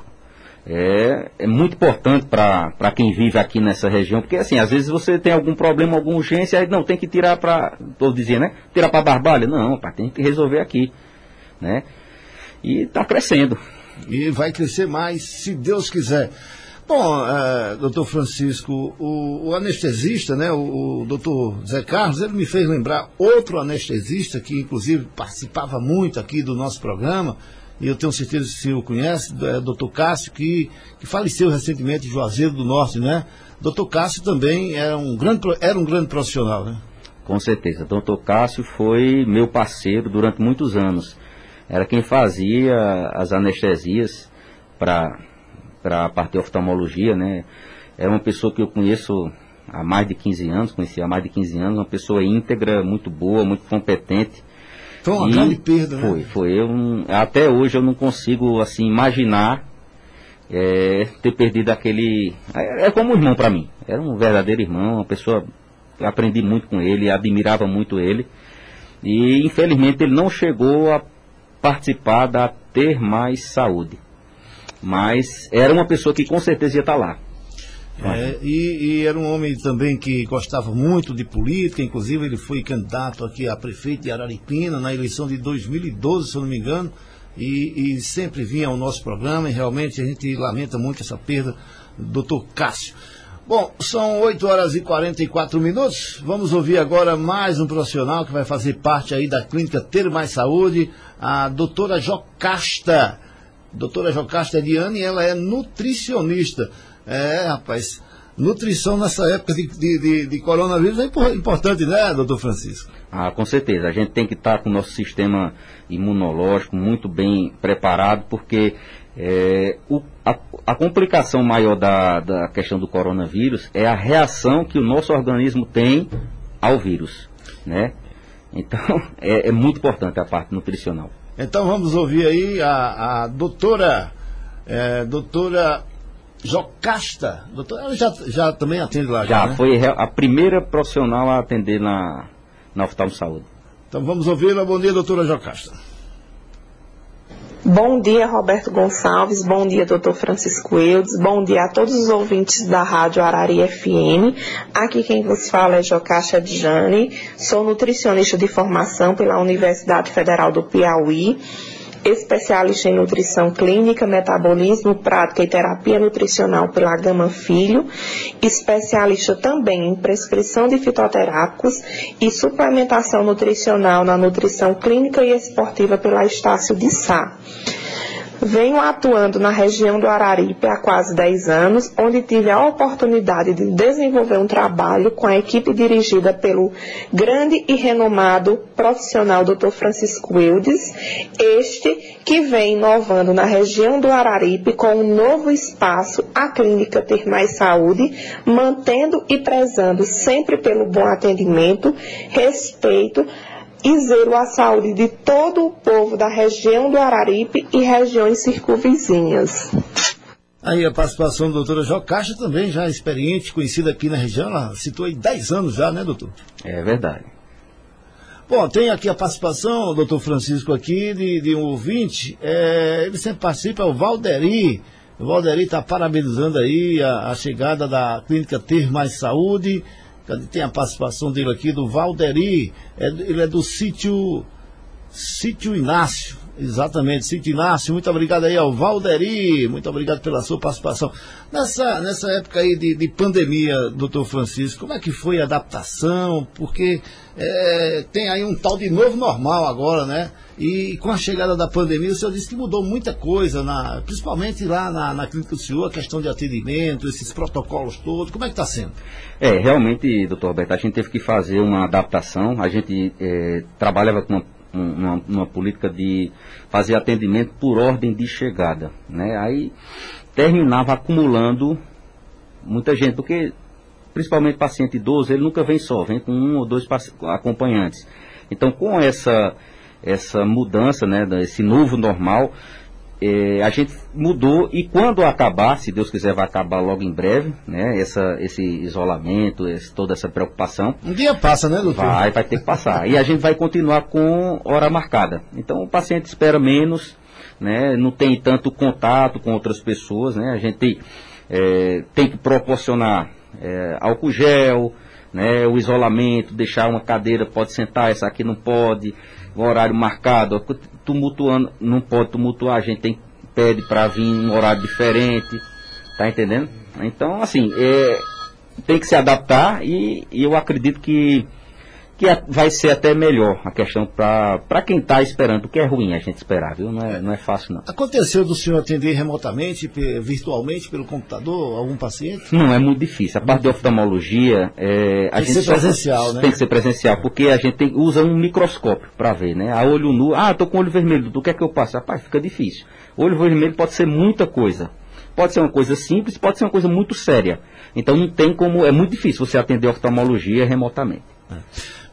É muito importante para quem vive aqui nessa região, porque assim, às vezes você tem algum problema, alguma urgência, aí não, tem que tirar para, estou dizendo, né? Tirar para Barbalha? Não, tem que resolver aqui, né? E está crescendo. E vai crescer mais, se Deus quiser. Bom, doutor Francisco, o anestesista, né, o doutor Zé Carlos, ele me fez lembrar outro anestesista que inclusive participava muito aqui do nosso programa, e eu tenho certeza que o senhor conhece, doutor Cássio, que faleceu recentemente em Juazeiro do Norte, né? Doutor Cássio também era um grande profissional, né? Com certeza. Doutor Cássio foi meu parceiro durante muitos anos. Era quem fazia as anestesias para a parte de oftalmologia, né? Era uma pessoa que eu conheço há mais de 15 anos, conheci há mais de 15 anos, uma pessoa íntegra, muito boa, muito competente. Foi uma grande perda, né? Foi. Até hoje eu não consigo, assim, imaginar ter perdido aquele... É como um irmão para mim. Era um verdadeiro irmão, uma pessoa aprendi muito com ele, admirava muito ele. E infelizmente ele não chegou a participar da Ter Mais Saúde. Mas era uma pessoa que com certeza ia estar lá. E era um homem também que gostava muito de política, inclusive ele foi candidato aqui a prefeito de Araripina na eleição de 2012, se eu não me engano, e sempre vinha ao nosso programa, e realmente a gente lamenta muito essa perda do Dr. Cássio. Bom, são 8 horas e 44 minutos, vamos ouvir agora mais um profissional que vai fazer parte aí da clínica Ter Mais Saúde, a doutora Jocasta. Doutora Jocasta Diane, ela é nutricionista. Rapaz, nutrição nessa época de coronavírus é importante, né, doutor Francisco? Com certeza. A gente tem que estar com o nosso sistema imunológico muito bem preparado, porque a complicação maior da questão do coronavírus é a reação que o nosso organismo tem ao vírus, né? Então, é muito importante a parte nutricional. Então, vamos ouvir aí a doutora Jocasta. Doutora, ela já também atende lá? Já, né? Foi a primeira profissional a atender na Oftalmo Saúde. Então vamos ouvi-la. Bom dia, doutora Jocasta. Bom dia, Roberto Gonçalves. Bom dia, doutor Francisco Eudes. Bom dia a todos os ouvintes da Rádio Arari FM. Aqui quem vos fala é Jocasta Diane. Sou nutricionista de formação pela Universidade Federal do Piauí. Especialista em nutrição clínica, metabolismo, prática e terapia nutricional pela Gama Filho, especialista também em prescrição de fitoterápicos e suplementação nutricional na nutrição clínica e esportiva pela Estácio de Sá. Venho atuando na região do Araripe há quase 10 anos, onde tive a oportunidade de desenvolver um trabalho com a equipe dirigida pelo grande e renomado profissional Dr. Francisco Eudes, este que vem inovando na região do Araripe com um novo espaço, a Clínica Ter Mais Saúde, mantendo e prezando sempre pelo bom atendimento, respeito e zelo à saúde de todo o povo da região do Araripe e regiões circunvizinhas. Aí a participação da doutora Jocasta também, já experiente, conhecida aqui na região, ela citou aí 10 anos já, né, doutor? É verdade. Bom, tem aqui a participação, doutor Francisco, aqui, de um ouvinte, ele sempre participa, é o Valderi. O Valderi está parabenizando aí a chegada da Clínica Ter Mais Saúde. Tem a participação dele aqui, do Valderi, ele é do Sítio Inácio, exatamente, Sítio Inácio. Muito obrigado aí ao Valderi, muito obrigado pela sua participação. Nessa época aí de pandemia, doutor Francisco, como é que foi a adaptação? Porque tem aí um tal de novo normal agora, né? E com a chegada da pandemia, o senhor disse que mudou muita coisa, principalmente lá na clínica do senhor, a questão de atendimento, esses protocolos todos, como é que está sendo? Realmente, doutor Roberto, a gente teve que fazer uma adaptação, a gente trabalhava com uma política de fazer atendimento por ordem de chegada, né? Aí terminava acumulando muita gente, porque principalmente paciente idoso, ele nunca vem só, vem com 1 ou 2 acompanhantes. Então, com essa mudança, né, esse novo normal, a gente mudou, e quando acabar, se Deus quiser vai acabar logo em breve, né, esse isolamento, toda essa preocupação. Um dia passa, né, doutor? Vai ter que passar. E a gente vai continuar com hora marcada. Então o paciente espera menos, né, não tem tanto contato com outras pessoas, né, a gente tem que proporcionar álcool gel, né, o isolamento, deixar uma cadeira, pode sentar, essa aqui não pode, o horário marcado, tumultuando, não pode tumultuar, a gente pede para vir em um horário diferente, tá entendendo? Então, assim, tem que se adaptar, e eu acredito que vai ser até melhor a questão para quem está esperando, o que é ruim a gente esperar, viu? Não é fácil, não. Aconteceu do senhor atender remotamente, virtualmente, pelo computador, algum paciente? Não, é muito difícil. A parte de oftalmologia, a gente tem que ser presencial, né? Tem que ser presencial, porque a gente usa um microscópio para ver, né? A olho nu, estou com olho vermelho, do que é que eu passo? Rapaz, fica difícil. Olho vermelho pode ser muita coisa. Pode ser uma coisa simples, pode ser uma coisa muito séria. Então não tem como, é muito difícil você atender oftalmologia remotamente.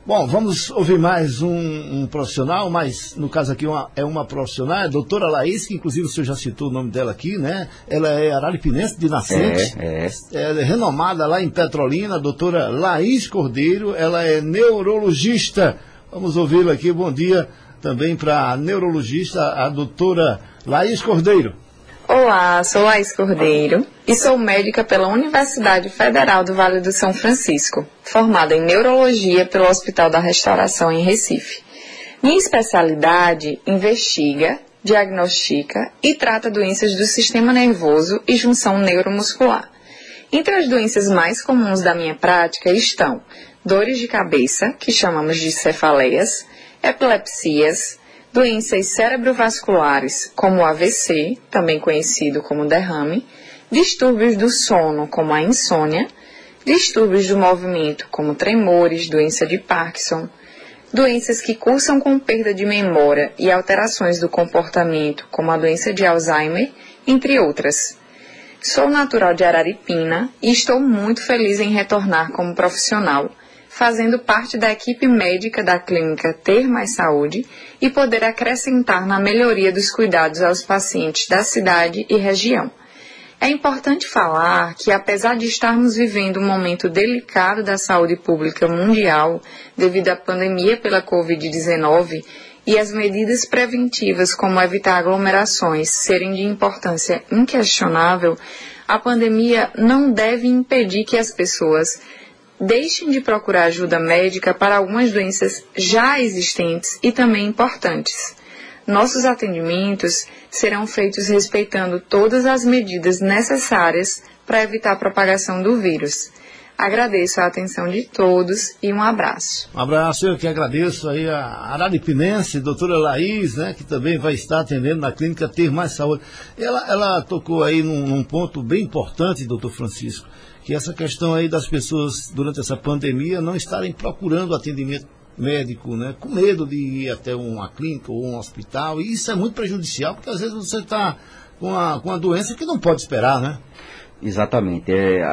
Bom, vamos ouvir mais um profissional, mas no caso aqui é uma profissional, a doutora Laís, que inclusive o senhor já citou o nome dela aqui, né? Ela é araripinense de nascente, ela é renomada lá em Petrolina, a doutora Laís Cordeiro, ela é neurologista. Vamos ouvi-la aqui, bom dia também para a neurologista, a doutora Laís Cordeiro. Olá, sou Laís Cordeiro e sou médica pela Universidade Federal do Vale do São Francisco, formada em Neurologia pelo Hospital da Restauração em Recife. Minha especialidade investiga, diagnostica e trata doenças do sistema nervoso e junção neuromuscular. Entre as doenças mais comuns da minha prática estão dores de cabeça, que chamamos de cefaleias, epilepsias, doenças cerebrovasculares, como o AVC, também conhecido como derrame, distúrbios do sono, como a insônia, distúrbios do movimento, como tremores, doença de Parkinson, doenças que cursam com perda de memória e alterações do comportamento, como a doença de Alzheimer, entre outras. Sou natural de Araripina e estou muito feliz em retornar como profissional, fazendo parte da equipe médica da clínica Ter Mais Saúde e poder acrescentar na melhoria dos cuidados aos pacientes da cidade e região. É importante falar que, apesar de estarmos vivendo um momento delicado da saúde pública mundial devido à pandemia pela Covid-19 e as medidas preventivas como evitar aglomerações serem de importância inquestionável, a pandemia não deve impedir que as pessoas deixem de procurar ajuda médica para algumas doenças já existentes e também importantes. Nossos atendimentos serão feitos respeitando todas as medidas necessárias para evitar a propagação do vírus. Agradeço a atenção de todos e um abraço. Um abraço, eu que agradeço aí a araripinense, doutora Laís, né, que também vai estar atendendo na clínica Ter Mais Saúde. Ela tocou aí num ponto bem importante, doutor Francisco, que essa questão aí das pessoas, durante essa pandemia, não estarem procurando atendimento médico, né, com medo de ir até uma clínica ou um hospital, e isso é muito prejudicial, porque às vezes você está com uma doença que não pode esperar, né? Exatamente,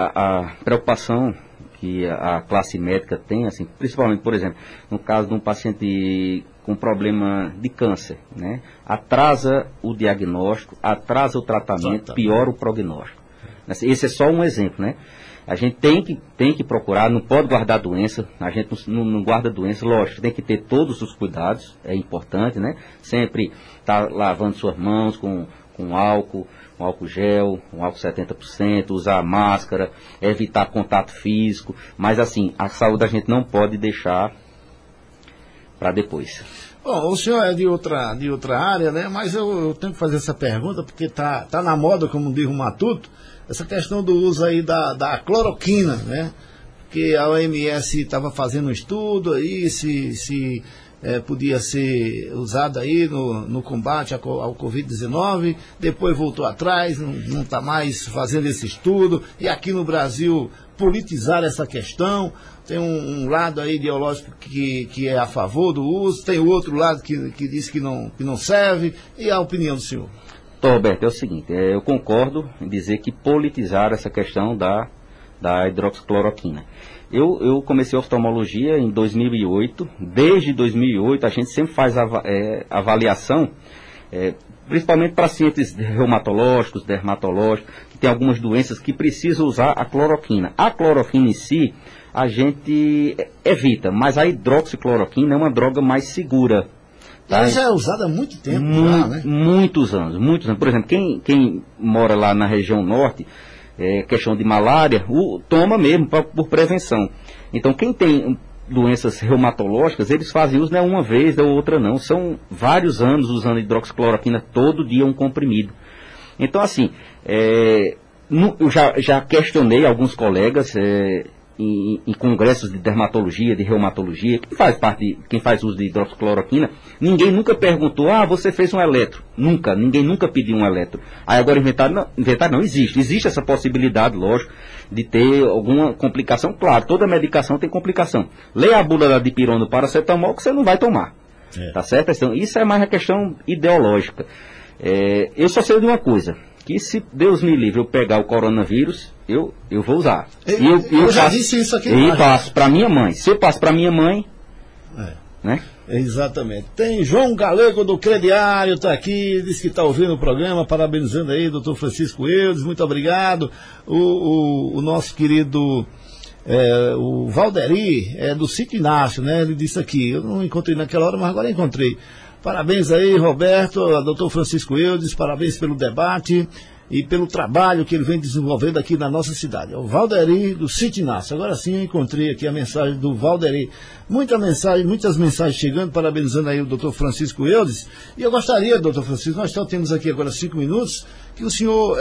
a preocupação que a classe médica tem, assim, principalmente, por exemplo, no caso de um paciente com problema de câncer, né, atrasa o diagnóstico, atrasa o tratamento, piora o prognóstico. Esse é só um exemplo, né? A gente tem que procurar, não pode guardar doença, a gente não guarda doença, lógico, tem que ter todos os cuidados, é importante, né? Sempre estar lavando suas mãos com álcool gel, um álcool 70%, usar máscara, evitar contato físico, mas assim, a saúde a gente não pode deixar para depois. Bom, o senhor é de outra área, né? Mas eu tenho que fazer essa pergunta, porque tá na moda, como diz o Matuto, essa questão do uso aí da cloroquina, né? Porque a OMS estava fazendo um estudo aí, se podia ser usada aí no combate ao Covid-19, depois voltou atrás, não está mais fazendo esse estudo, e aqui no Brasil politizar essa questão, tem um lado aí ideológico que é a favor do uso, tem o outro lado que diz que não serve, e a opinião do senhor? Roberto, é o seguinte, eu concordo em dizer que politizar essa questão da hidroxicloroquina. Eu comecei a oftalmologia em 2008, desde 2008 a gente sempre faz avaliação, principalmente para pacientes reumatológicos, dermatológicos, que tem algumas doenças que precisam usar a cloroquina. A cloroquina em si, a gente evita, mas a hidroxicloroquina é uma droga mais segura. Ela já é usada há muito tempo, né? Muitos anos. Por exemplo, quem mora lá na região norte, questão de malária, toma mesmo por prevenção. Então, quem tem doenças reumatológicas, eles fazem uso, não é uma vez ou outra não. São vários anos usando hidroxicloroquina, todo dia um comprimido. Então, assim, eu já questionei alguns colegas em congressos de dermatologia, de reumatologia, quem faz uso de hidroxicloroquina, ninguém nunca perguntou, você fez um eletro. Ninguém nunca pediu um eletro. Aí agora inventar não existe. Existe essa possibilidade, lógico, de ter alguma complicação. Claro, toda medicação tem complicação. Leia a bula da dipirona do paracetamol que você não vai tomar. Tá certo? Então, isso é mais uma questão ideológica. Eu só sei de uma coisa, que se Deus me livre eu pegar o coronavírus, eu vou usar. Eu já disse isso aqui. E passo para minha mãe. Se eu passo para minha mãe, Né? Exatamente. Tem João Galego do Crediário, está aqui, diz que está ouvindo o programa, parabenizando aí, doutor Francisco Eudes, muito obrigado. O nosso querido o Valderi, do Sítio Inácio, né? Ele disse aqui, eu não encontrei naquela hora, mas agora encontrei. Parabéns aí, Roberto, a doutor Francisco Eudes, parabéns pelo debate e pelo trabalho que ele vem desenvolvendo aqui na nossa cidade. É o Valderi do Sítio Inácio. Agora sim eu encontrei aqui a mensagem do Valderi. Muitas mensagens chegando, parabenizando aí o doutor Francisco Eudes. E eu gostaria, doutor Francisco, nós só temos aqui agora 5 minutos, que o senhor,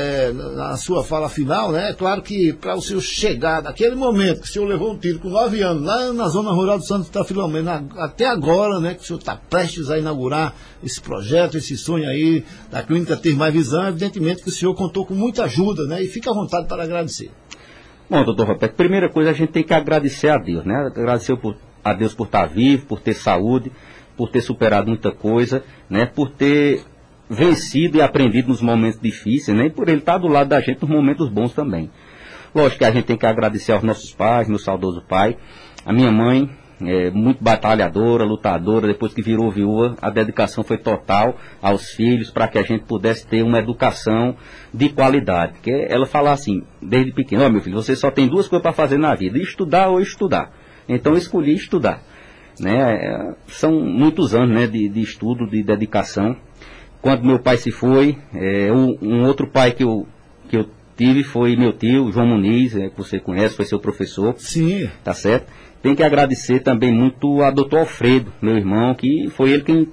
na sua fala final, né, é claro que para o senhor chegar naquele momento que o senhor levou um tiro com 9 anos, lá na zona rural do Santa Filomena, até agora, né, que o senhor está prestes a inaugurar esse projeto, esse sonho aí da clínica Ter Mais Visão, evidentemente que o senhor contou com muita ajuda, né, e fica à vontade para agradecer. Bom, doutor Roberto, primeira coisa a gente tem que agradecer a Deus, né? Agradecer a Deus por estar vivo, por ter saúde, por ter superado muita coisa, né? Por ter vencido e aprendido nos momentos difíceis, né? E por ele estar do lado da gente nos momentos bons também. Lógico que a gente tem que agradecer aos nossos pais, meu saudoso pai, a minha mãe, muito batalhadora, lutadora, depois que virou viúva, a dedicação foi total aos filhos para que a gente pudesse ter uma educação de qualidade. Porque ela fala assim, desde pequeno, ó, meu filho, você só tem 2 coisas para fazer na vida, estudar ou estudar. Então eu escolhi estudar. Né? São muitos anos, né, de estudo, de dedicação. Quando meu pai se foi, um outro pai que eu tive foi meu tio, João Muniz, que você conhece, foi seu professor. Sim. Tá certo? Tem que agradecer também muito a doutor Alfredo, meu irmão, que foi ele quem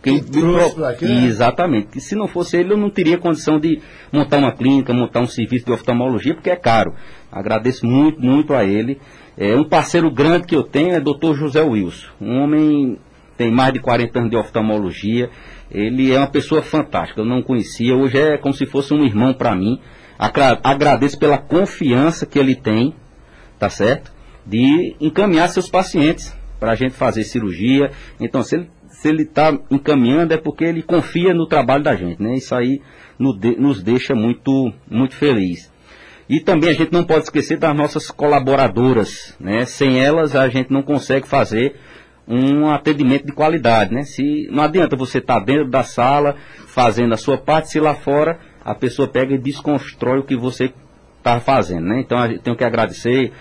aqui, né? Exatamente. Que se não fosse ele, eu não teria condição de montar uma clínica, montar um serviço de oftalmologia, porque é caro. Agradeço muito, muito a ele. Um parceiro grande que eu tenho é doutor José Wilson. Um homem tem mais de 40 anos de oftalmologia. Ele é uma pessoa fantástica. Eu não conhecia. Hoje é como se fosse um irmão para mim. Agradeço pela confiança que ele tem, tá certo? De encaminhar seus pacientes para a gente fazer cirurgia. Então, se ele está encaminhando é porque ele confia no trabalho da gente, né? Isso aí nos deixa muito, muito feliz. E também a gente não pode esquecer das nossas colaboradoras, né? Sem elas a gente não consegue fazer um atendimento de qualidade, né? Não adianta você estar dentro da sala fazendo a sua parte, se lá fora a pessoa pega e desconstrói o que você está fazendo, né? Então a gente tem que agradecer.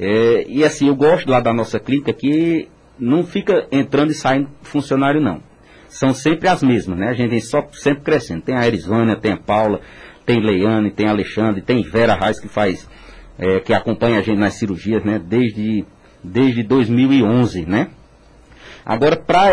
E assim, eu gosto lá da nossa clínica que não fica entrando e saindo funcionário, não. São sempre as mesmas, né? A gente vem só sempre crescendo. Tem a Erisvânia, tem a Paula, tem Leiane, tem a Alexandre, tem Vera Reis que acompanha a gente nas cirurgias, né? Desde 2011, né? Agora, para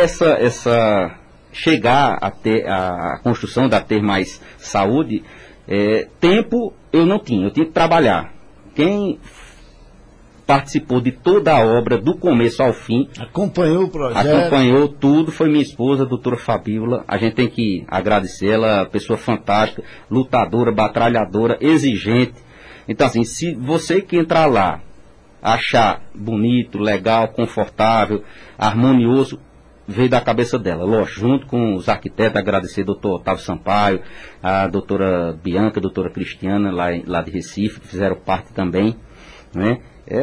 chegar até a construção da Ter Mais Saúde, tempo eu não tinha, eu tinha que trabalhar. Quem participou de toda a obra, do começo ao fim. Acompanhou o projeto. Acompanhou tudo, foi minha esposa, a doutora Fabíola. A gente tem que agradecer ela, pessoa fantástica, lutadora, batalhadora, exigente. Então assim, se você que entrar lá, achar bonito, legal, confortável, harmonioso, veio da cabeça dela. Lógico, junto com os arquitetos, agradecer ao doutor Otávio Sampaio, a doutora Bianca, a doutora Cristiana, lá de Recife, que fizeram parte também, né?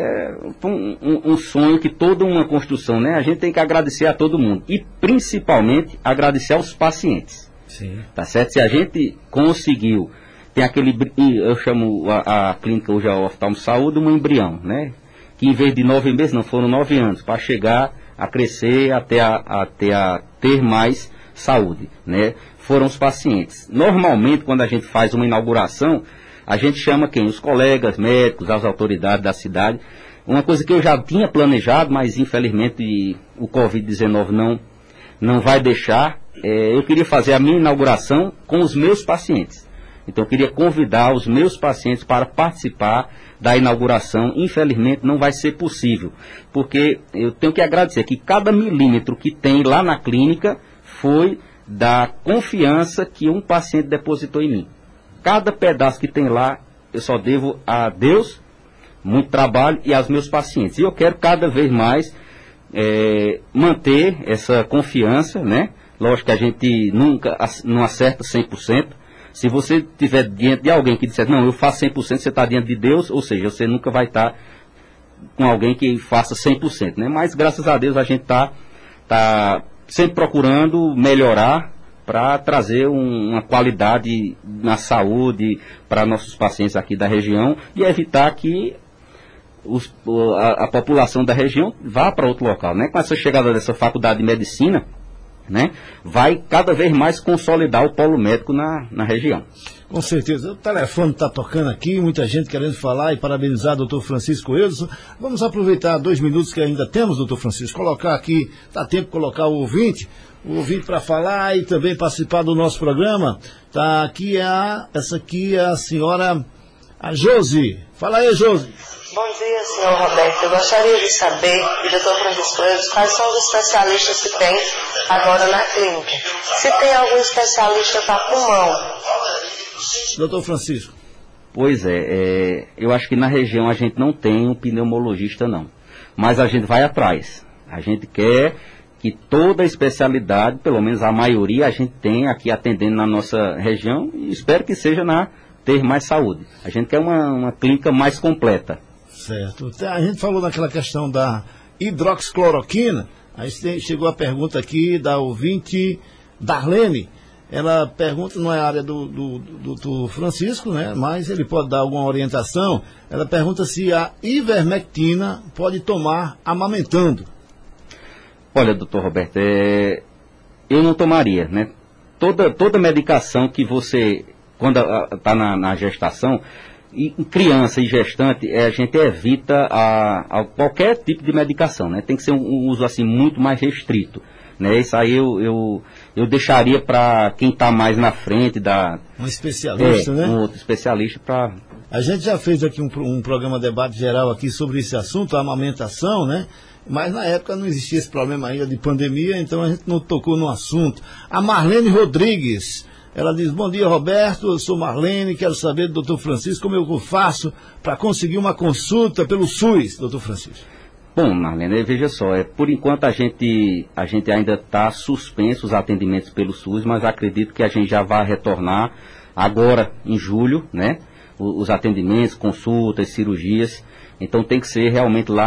Um sonho que toda uma construção, né? A gente tem que agradecer a todo mundo e principalmente agradecer aos pacientes. Sim. Tá certo? Se a gente conseguiu, tem aquele, eu chamo a clínica hoje, a Oftalmo Saúde, um embrião, né? Que em vez de 9 meses, não, foram 9 anos, para chegar a crescer até a ter mais saúde, né? Foram os pacientes. Normalmente, quando a gente faz uma inauguração, a gente chama quem? Os colegas médicos, as autoridades da cidade. Uma coisa que eu já tinha planejado, mas infelizmente o Covid-19 não vai deixar. Eu queria fazer a minha inauguração com os meus pacientes. Então eu queria convidar os meus pacientes para participar da inauguração. Infelizmente não vai ser possível, porque eu tenho que agradecer que cada milímetro que tem lá na clínica foi da confiança que um paciente depositou em mim. Cada pedaço que tem lá, eu só devo a Deus, muito trabalho, e aos meus pacientes. E eu quero cada vez mais manter essa confiança, né? Lógico que a gente nunca não acerta 100%. Se você estiver diante de alguém que disser, não, eu faço 100%, você está diante de Deus, ou seja, você nunca vai estar com alguém que faça 100%, né? Mas graças a Deus a gente tá sempre procurando melhorar para trazer uma qualidade na saúde para nossos pacientes aqui da região e evitar que a população da região vá para outro local, né? Com essa chegada dessa faculdade de medicina, né, vai cada vez mais consolidar o polo médico na região. Com certeza. O telefone está tocando aqui, muita gente querendo falar e parabenizar o doutor Francisco Eudes. Vamos aproveitar 2 minutos que ainda temos, doutor Francisco, colocar aqui, dá tempo de colocar o ouvinte para falar e também participar do nosso programa. Tá aqui essa aqui é a senhora a Josi. Fala aí, Josi. Bom dia, senhor Roberto. Eu gostaria de saber, doutor Francisco Eudes, quais são os especialistas que tem agora na clínica. Se tem algum especialista para pulmão. Doutor Francisco. Pois eu acho que na região a gente não tem um pneumologista, não. Mas a gente vai atrás. A gente quer que toda a especialidade, pelo menos a maioria, a gente tenha aqui atendendo na nossa região e espero que seja na Ter Mais Saúde. A gente quer uma clínica mais completa. Certo. A gente falou naquela questão da hidroxicloroquina, aí chegou a pergunta aqui da ouvinte Darlene. Ela pergunta, não é a área do Francisco, né, mas ele pode dar alguma orientação. Ela pergunta se a ivermectina pode tomar amamentando. Olha, doutor Roberto, eu não tomaria, né? Toda medicação que você, quando está na gestação, em criança e gestante, a gente evita qualquer tipo de medicação, né? Tem que ser um uso assim muito mais restrito, né? Isso aí eu deixaria para quem está mais na frente um especialista, né? Um outro especialista para... A gente já fez aqui um programa debate geral aqui sobre esse assunto, a amamentação, né? Mas na época não existia esse problema ainda de pandemia, então a gente não tocou no assunto. A Marlene Rodrigues, ela diz: bom dia, Roberto, eu sou Marlene, quero saber do doutor Francisco como eu faço para conseguir uma consulta pelo SUS, doutor Francisco. Bom, Marlene, veja só, por enquanto a gente ainda está suspenso os atendimentos pelo SUS, mas acredito que a gente já vai retornar agora em julho, né? Os atendimentos, consultas, cirurgias, então tem que ser realmente lá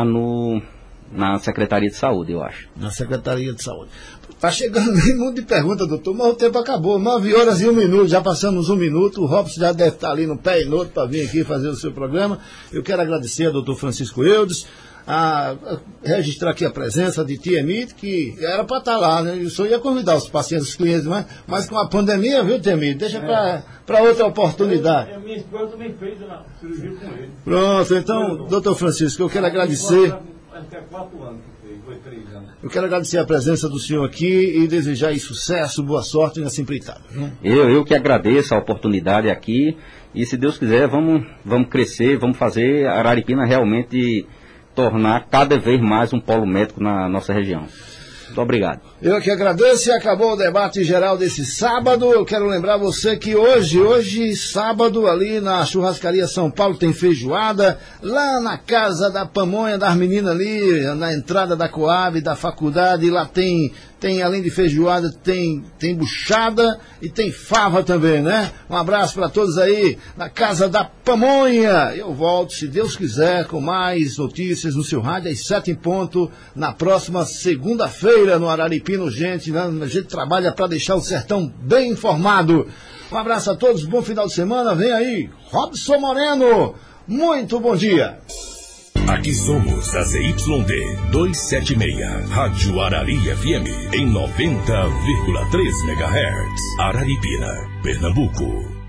na Secretaria de Saúde, eu acho. Na Secretaria de Saúde. Está chegando um monte de perguntas, doutor, mas o tempo acabou. 9 horas e 1 minuto, já passamos 1 minuto. O Robson já deve estar ali no pé e no outro para vir aqui fazer o seu programa. Eu quero agradecer ao doutor Francisco Eudes, a registrar aqui a presença de tia Emília, que era para estar lá, né? Eu só ia convidar os pacientes, os clientes, mas com a pandemia, viu, tia Emília? Deixa para outra oportunidade. A minha esposa também fez a cirurgia com ele. Pronto, então, doutor Francisco, eu quero agradecer. Acho que é 4 anos que fez, foi 3 anos. Eu quero agradecer a presença do senhor aqui e desejar aí sucesso, boa sorte nessa empreitada. Eu que agradeço a oportunidade aqui e, se Deus quiser, vamos crescer, vamos fazer a Araripina realmente tornar cada vez mais um polo médico na nossa região. Muito obrigado. Eu que agradeço e acabou o debate geral desse sábado. Eu quero lembrar você que hoje, sábado, ali na Churrascaria São Paulo tem feijoada, lá na casa da pamonha das meninas ali, na entrada da Coab, da faculdade, lá tem além de feijoada, tem buchada e tem fava também, né? Um abraço para todos aí na casa da pamonha. Eu volto, se Deus quiser, com mais notícias no seu rádio, às 7 em ponto, na próxima segunda-feira, no Araripina Urgente, né? A gente trabalha para deixar o sertão bem informado. Um abraço a todos, bom final de semana. Vem aí, Robson Moreno. Muito bom dia. Aqui somos a ZYD 276, Rádio Arari FM, em 90,3 MHz, Araripina, Pernambuco.